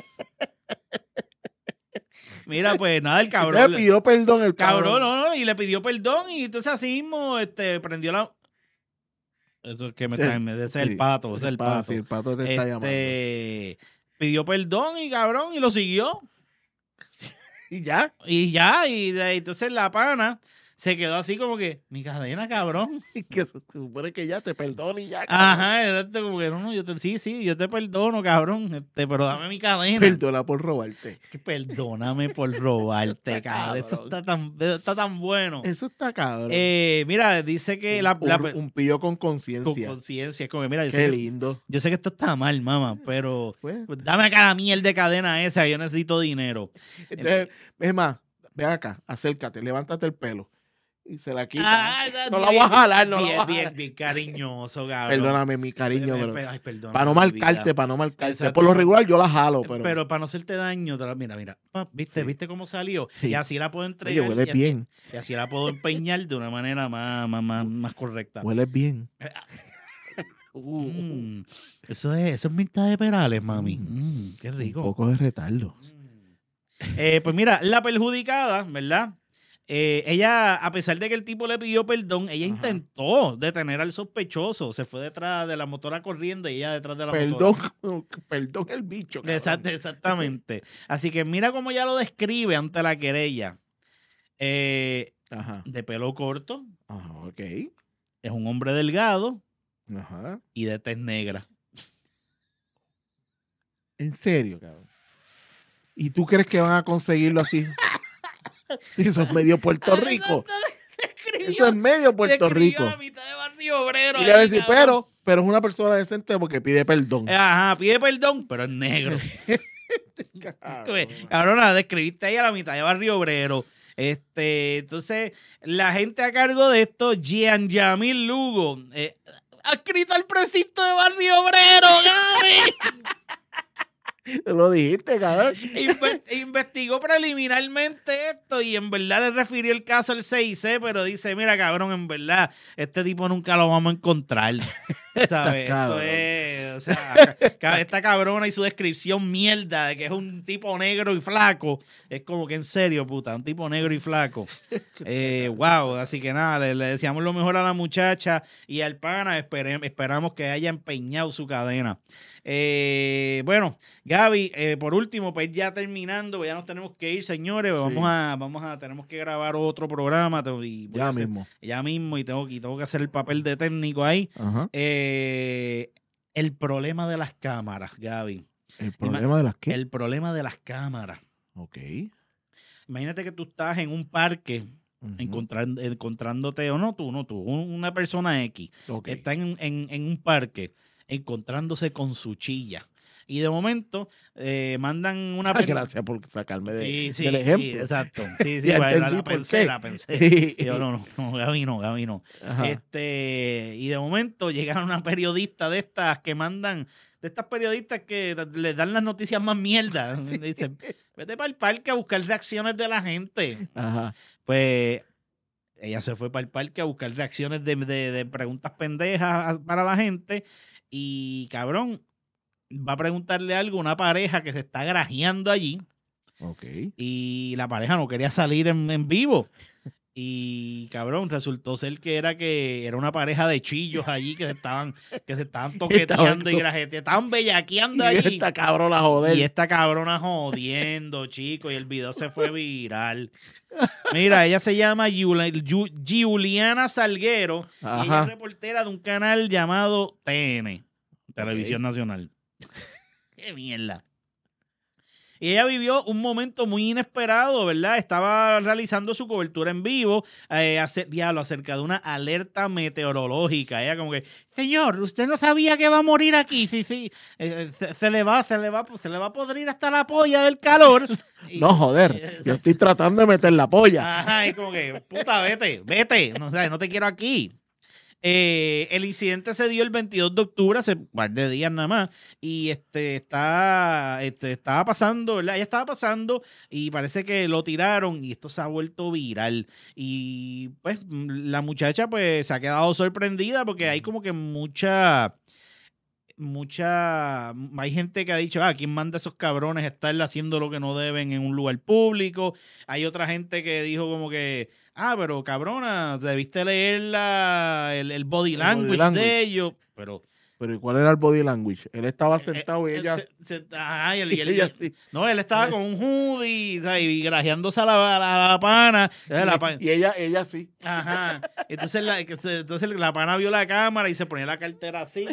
Mira, pues nada, el Cabrón, cabrón. le pidió perdón el Cabrón, cabrón. no, no, y le pidió perdón y entonces así mismo este, prendió la... Eso es que me Sí, está... Ese es sí, el pato, ese es el pato. Sí, el pato te está llamando. Este, pidió perdón y cabrón y lo siguió. Y ya. Y ya, y de, entonces la pana se quedó así como que, mi cadena, cabrón. Y que se, se supone que ya te perdone y ya. cabrón. Ajá, exacto, como que no, no, yo te, sí, sí, yo te perdono, cabrón, este, pero dame mi cadena. Perdona por robarte. Que Perdóname por robarte, cabrón. Eso está tan, está tan bueno. Eso está cabrón. Eh, mira, dice que un, la, la- un- un pillo con con conciencia. conciencia, es como que, mira, yo sé Qué que, lindo. yo sé que esto está mal, mamá, pero Pues, pues, dame cada miel de cadena esa, yo necesito dinero. entonces, es más, ve acá, acércate, levántate el pelo. y se la quita. Ah, no la voy a jalar, no bien, la voy a bien, jalar. bien cariñoso, cabrón. Perdóname, mi cariño, Ay, pero pe- ay, perdóname, para no mi marcarte, vida. para no marcarte. Exacto. Por lo regular yo la jalo, pero... Pero, para no hacerte daño, te la- mira, mira, pa, ¿viste, Sí. ¿viste cómo salió? Sí. Y así la puedo Oye, entregar. hueles y, así, bien, y así la puedo empeñar de una manera más, más, más, más correcta. hueles bien. Uh, mm, eso es, eso es mirta de perales, mami. Mm, qué rico. Un poco de retardo. Eh, pues mira, la perjudicada, ¿verdad? Eh, ella, a pesar de que el tipo le pidió perdón, ella Ajá. intentó detener al sospechoso. Se fue detrás de la motora corriendo y ella detrás de la motora. Perdón, perdón el bicho, cabrón. Exact- exactamente. Así que mira cómo ella lo describe ante la querella. Eh, Ajá, de pelo corto, ajá, ok. es un hombre delgado Ajá. y de tez negra. En serio, cabrón. ¿Y tú crees que van a conseguirlo así? Si eso es medio Puerto Rico. Eso es medio Puerto Rico. La mitad de Barrio Obrero Y le va a ahí, decir, cabrón. pero, pero es una persona decente porque pide perdón. Ajá, pide perdón, pero es negro. Cabrón. Cabrona, describiste ahí a la mitad de Barrio Obrero. Este, entonces, la gente a cargo de esto, Gian Yamil Lugo, eh, adscrito al precinto de Barrio Obrero, Gaby. Te lo dijiste, cabrón. Inve- investigó preliminarmente esto y en verdad le refirió el caso al C I C, pero dice, mira, cabrón, en verdad, este tipo nunca lo vamos a encontrar. ¿Sabes? Esto cabrón. es, o sea, ca- esta cabrona y su descripción mierda de que es un tipo negro y flaco. Es como que en serio, puta, un tipo negro y flaco. Eh, wow, así que nada, le, le deseamos lo mejor a la muchacha y al pana, espere- esperamos que haya empeñado su cadena. Eh, bueno, Gaby, eh, por último, pues ya terminando, ya nos tenemos que ir, señores. Vamos Sí. a, vamos a, tenemos que grabar otro programa. te- Y voy a Ya hacer- mismo. ya mismo, y tengo, y tengo que hacer el papel de técnico ahí. Ajá. Eh, el problema de las cámaras, Gaby. El problema de las que. El problema de las cámaras. Ok. Imagínate que tú estás en un parque Ujú. encontrar- encontrándote, o no tú, no tú, un- una persona X. Ok. Está en, en- en un parque encontrándose con su chilla. Y de momento eh, mandan una... Ah, pe- gracias por sacarme de, Sí, sí, del sí, ejemplo. exacto. Sí, sí, Ya bueno, la, entendí la por pensé, qué. la pensé. Y yo, no, no, no, Gaby no, Gaby no. Ajá. Este, y de momento llega una periodista de estas que mandan, de estas periodistas que le dan las noticias más mierda. Dicen, vete para el parque a buscar reacciones de la gente. Ajá. Pues ella se fue para el parque a buscar reacciones de, de- de preguntas pendejas para la gente. Y cabrón, va a preguntarle algo a una pareja que se está grajeando allí. Ok. Y la pareja no quería salir en, en vivo. Y cabrón, resultó ser que era que era una pareja de chillos allí que se estaban, que se estaban toqueteando y to- grajeteando, estaban bellaqueando Y allí. esta cabrona joder. Y esta cabrona jodiendo, chico, y el video se fue viral. Mira, ella se llama Yula- Yu- Giuliana Salguero y ella Ajá. es reportera de un canal llamado T N, Televisión Nacional. Qué mierda. Y ella vivió un momento muy inesperado, ¿verdad? Estaba realizando su cobertura en vivo, eh, hace, diablo, acerca de una alerta meteorológica. Ella como que, señor, ¿usted no sabía que va a morir aquí? Sí, sí, eh, se, se le va, se le va, se le va a podrir hasta la polla del calor. Y- No, joder. Yo estoy tratando de meter la polla. Ajá, y como que, puta, vete, vete, no, o sea, no te quiero aquí. Eh, el incidente se dio el veintidós de octubre, hace un par de días nada más, y este está, este, estaba pasando, ¿verdad? Ella estaba pasando y parece que lo tiraron y esto se ha vuelto viral. Y pues la muchacha pues se ha quedado sorprendida porque hay como que mucha... mucha hay gente que ha dicho, ah, ¿quién manda a esos cabrones a estar haciendo lo que no deben en un lugar público? Hay otra gente que dijo como que, ah, pero cabrona, debiste leer la, el, el body El language, body language. de ellos, pero Pero ¿y cuál era el body language? Él estaba eh, sentado y eh, ella... se- se- ajá, y él- y él- ella sí. no, él estaba con un hoodie, ¿sabes? Y grajeándose a la, a la, a la pana. Entonces, la pa- Y ella, ella sí. ajá. Entonces la, que se- entonces la pana vio la cámara y se ponía la cartera así.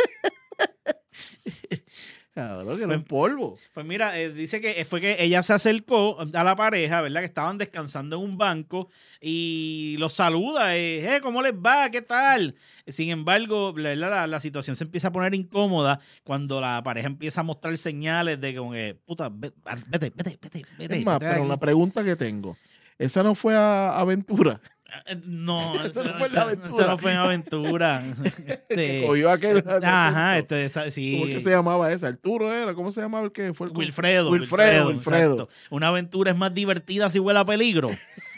Cabrón, que era un polvo. Pues mira, eh, dice que fue que ella se acercó a la pareja, ¿verdad? Que estaban descansando en un banco y los saluda, eh, "Eh, ¿cómo les va? ¿Qué tal?" Sin embargo, la, la, la situación se empieza a poner incómoda cuando la pareja empieza a mostrar señales de como que, puta, ve- vete, vete, vete, vete. Es más, vete pero aquí". la pregunta que tengo, ¿esa no fue a Aventura? No, Eso eso no no fue en la eso aventura. no fue en aventura. Que Este, cogió aquel. ajá, este, esa- sí. ¿Cómo es que se llamaba ese? Arturo era. ¿Cómo se llamaba el que fue el Wilfredo, Wilfredo, Wilfredo. exacto. Una aventura es más divertida si huele a peligro.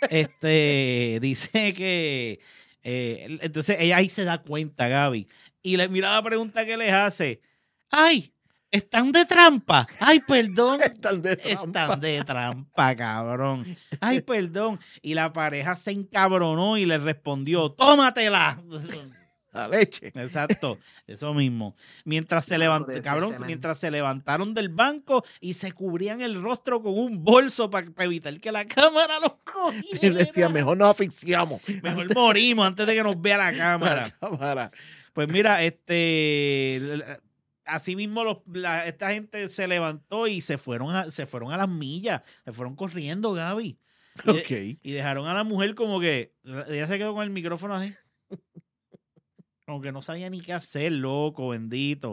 Este dice que eh, entonces ella ahí se da cuenta, Gaby, y le mira la pregunta que les hace. ¡Ay! ¿Están de trampa? ¡Ay, perdón! Están de trampa. Están de trampa, cabrón. ¡Ay, perdón! Y la pareja se encabronó y le respondió: ¡tómatela! La leche. Exacto, eso mismo. Mientras se No, levant- de cabrón, ese, man. mientras se levantaron del banco y se cubrían el rostro con un bolso para evitar que la cámara los Y cogiera. decía, mejor nos asfixiamos. Mejor morimos antes de que nos vea la cámara. La cámara. Pues mira, este, así mismo los, la- esta gente se levantó y se fueron a, se fueron a las millas, se fueron corriendo, Gaby. Y, de- Ok. y dejaron a la mujer como que, ella se quedó con el micrófono así. Como que no sabía ni qué hacer, loco, bendito.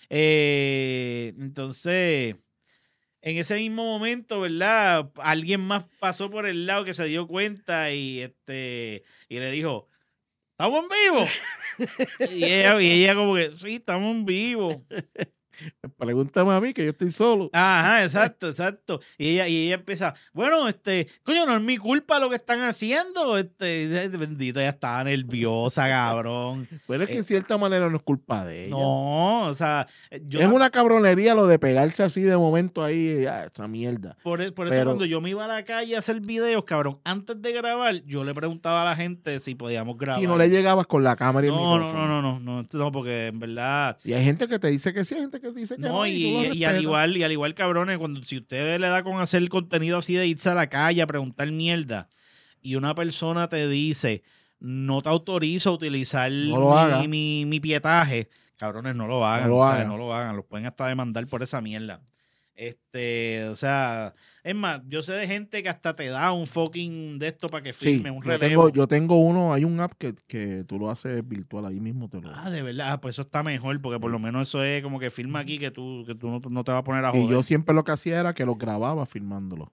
Eh, entonces, en ese mismo momento, ¿verdad? Alguien más pasó por el lado que se dio cuenta y este y le dijo, ¿estamos en vivo? y, ella, y ella como que, sí, estamos en vivo. Pregúntame a mí que yo estoy solo. Ajá, exacto, exacto. Y ella, y ella empieza, bueno, este, coño, no es mi culpa lo que están haciendo. Este, bendito, ella estaba nerviosa, cabrón. Pero es que Eh, en cierta manera no es culpa de ella. No, o sea, yo es una cabronería lo de pegarse así de momento ahí, ya, esa mierda. Por, e- por eso Pero- cuando yo me iba a la calle a hacer videos, cabrón, antes de grabar, yo le preguntaba a la gente si podíamos grabar. Si no le llegabas con la cámara y el no, no, micrófono. no, no, no, no, no, porque en verdad... Y hay gente que te dice que sí, hay gente que dice que no. No, y, y, tú lo y al respetas. igual, y al igual, cabrones, cuando si usted le da con hacer contenido así de irse a la calle a preguntar mierda, y una persona te dice, no te autorizo a utilizar No lo haga. mi, mi, mi pietaje, cabrones, no lo hagan, lo o sea, hagan. no lo hagan, los pueden hasta demandar por esa mierda. Este, o sea, es más, yo sé de gente que hasta te da un fucking de esto para que Sí, firme un yo relevo. tengo, yo tengo uno, hay un app que, que tú lo haces virtual, ahí mismo te lo... Ah, de verdad, ah, pues eso está mejor, porque por lo menos eso es como que firma aquí que tú, que tú no, no te vas a poner a joder. y yo siempre lo que hacía era que lo grababa filmándolo.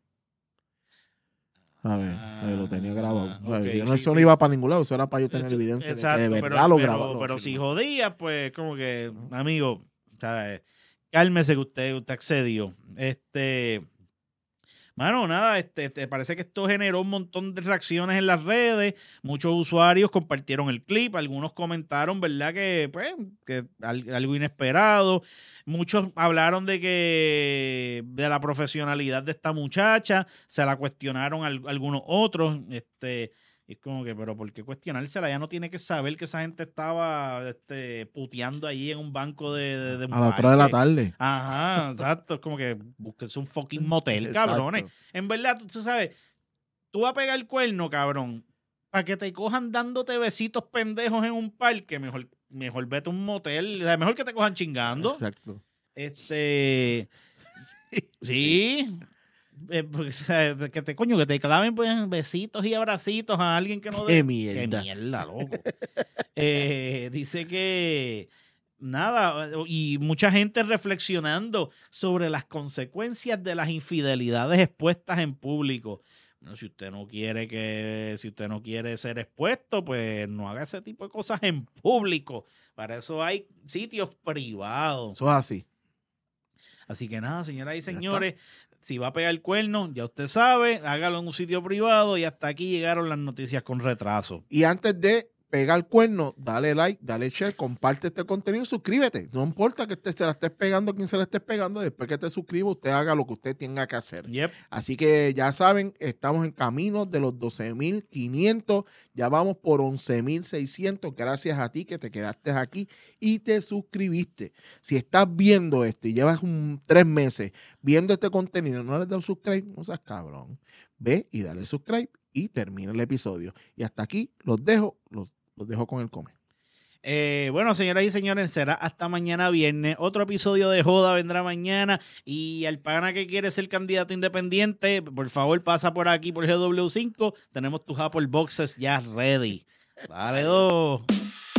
A ver, Ah, lo tenía grabado. O sea, ok, yo no, sí, eso no sí. iba para ningún lado, eso era para yo tener Eso- evidencia exacto, de que de pero, verdad lo pero- grababa. lo pero si filmaba. jodía, pues como que, amigo, ¿sabes? Cálmese que usted, usted accedió. Este, mano, nada, este, este, parece que esto generó un montón de reacciones en las redes. Muchos usuarios compartieron el clip, algunos comentaron, ¿verdad? Que, pues, que al- algo inesperado. Muchos hablaron de que de la profesionalidad de esta muchacha, se la cuestionaron al- algunos otros, este, y es como que, pero ¿por qué cuestionársela? Ya no tiene que saber que esa gente estaba este, puteando allí en un banco de, de, de un A las tres de la parque. tarde. Ajá, exacto. Es como que busques un fucking motel, Exacto. cabrones. En verdad, tú, tú sabes, tú vas a pegar el cuerno, cabrón, para que te cojan dándote besitos pendejos en un parque, mejor, mejor vete a un motel. O sea, mejor que te cojan chingando. Exacto. Este. Sí. Eh, porque, o sea, que te coño, que te claven pues, besitos y abracitos a alguien que no Qué dé. mierda. Qué mierda, loco. Eh, dice que nada, y mucha gente reflexionando sobre las consecuencias de las infidelidades expuestas en público. Bueno, si usted no quiere que, si usted no quiere ser expuesto, pues no haga ese tipo de cosas en público. Para eso hay sitios privados. Eso es así. Así que nada, señoras y Ya señores, si va a pegar el cuerno, ya usted sabe, hágalo en un sitio privado y hasta aquí llegaron las noticias con retraso. Y antes de pegar el cuerno, dale like, dale share, comparte este contenido y suscríbete. No importa que te, se la estés pegando a quien se la estés pegando, después que te suscriba, usted haga lo que usted tenga que hacer. Yep. Así que ya saben, estamos en camino de los doce mil quinientos, ya vamos por once mil seiscientos, gracias a ti que te quedaste aquí y te suscribiste. Si estás viendo esto y llevas un, tres meses viendo este contenido y no le has dado subscribe, no seas cabrón. Ve y dale subscribe y termina el episodio. Y hasta aquí los dejo, los, los dejo con el come. Eh, bueno, señoras y señores, será hasta mañana viernes. Otro episodio de Joda vendrá mañana. Y al pana que quiere ser candidato independiente, por favor pasa por aquí por G W cinco. Tenemos tus Apple Boxes ya ready. Dale dos.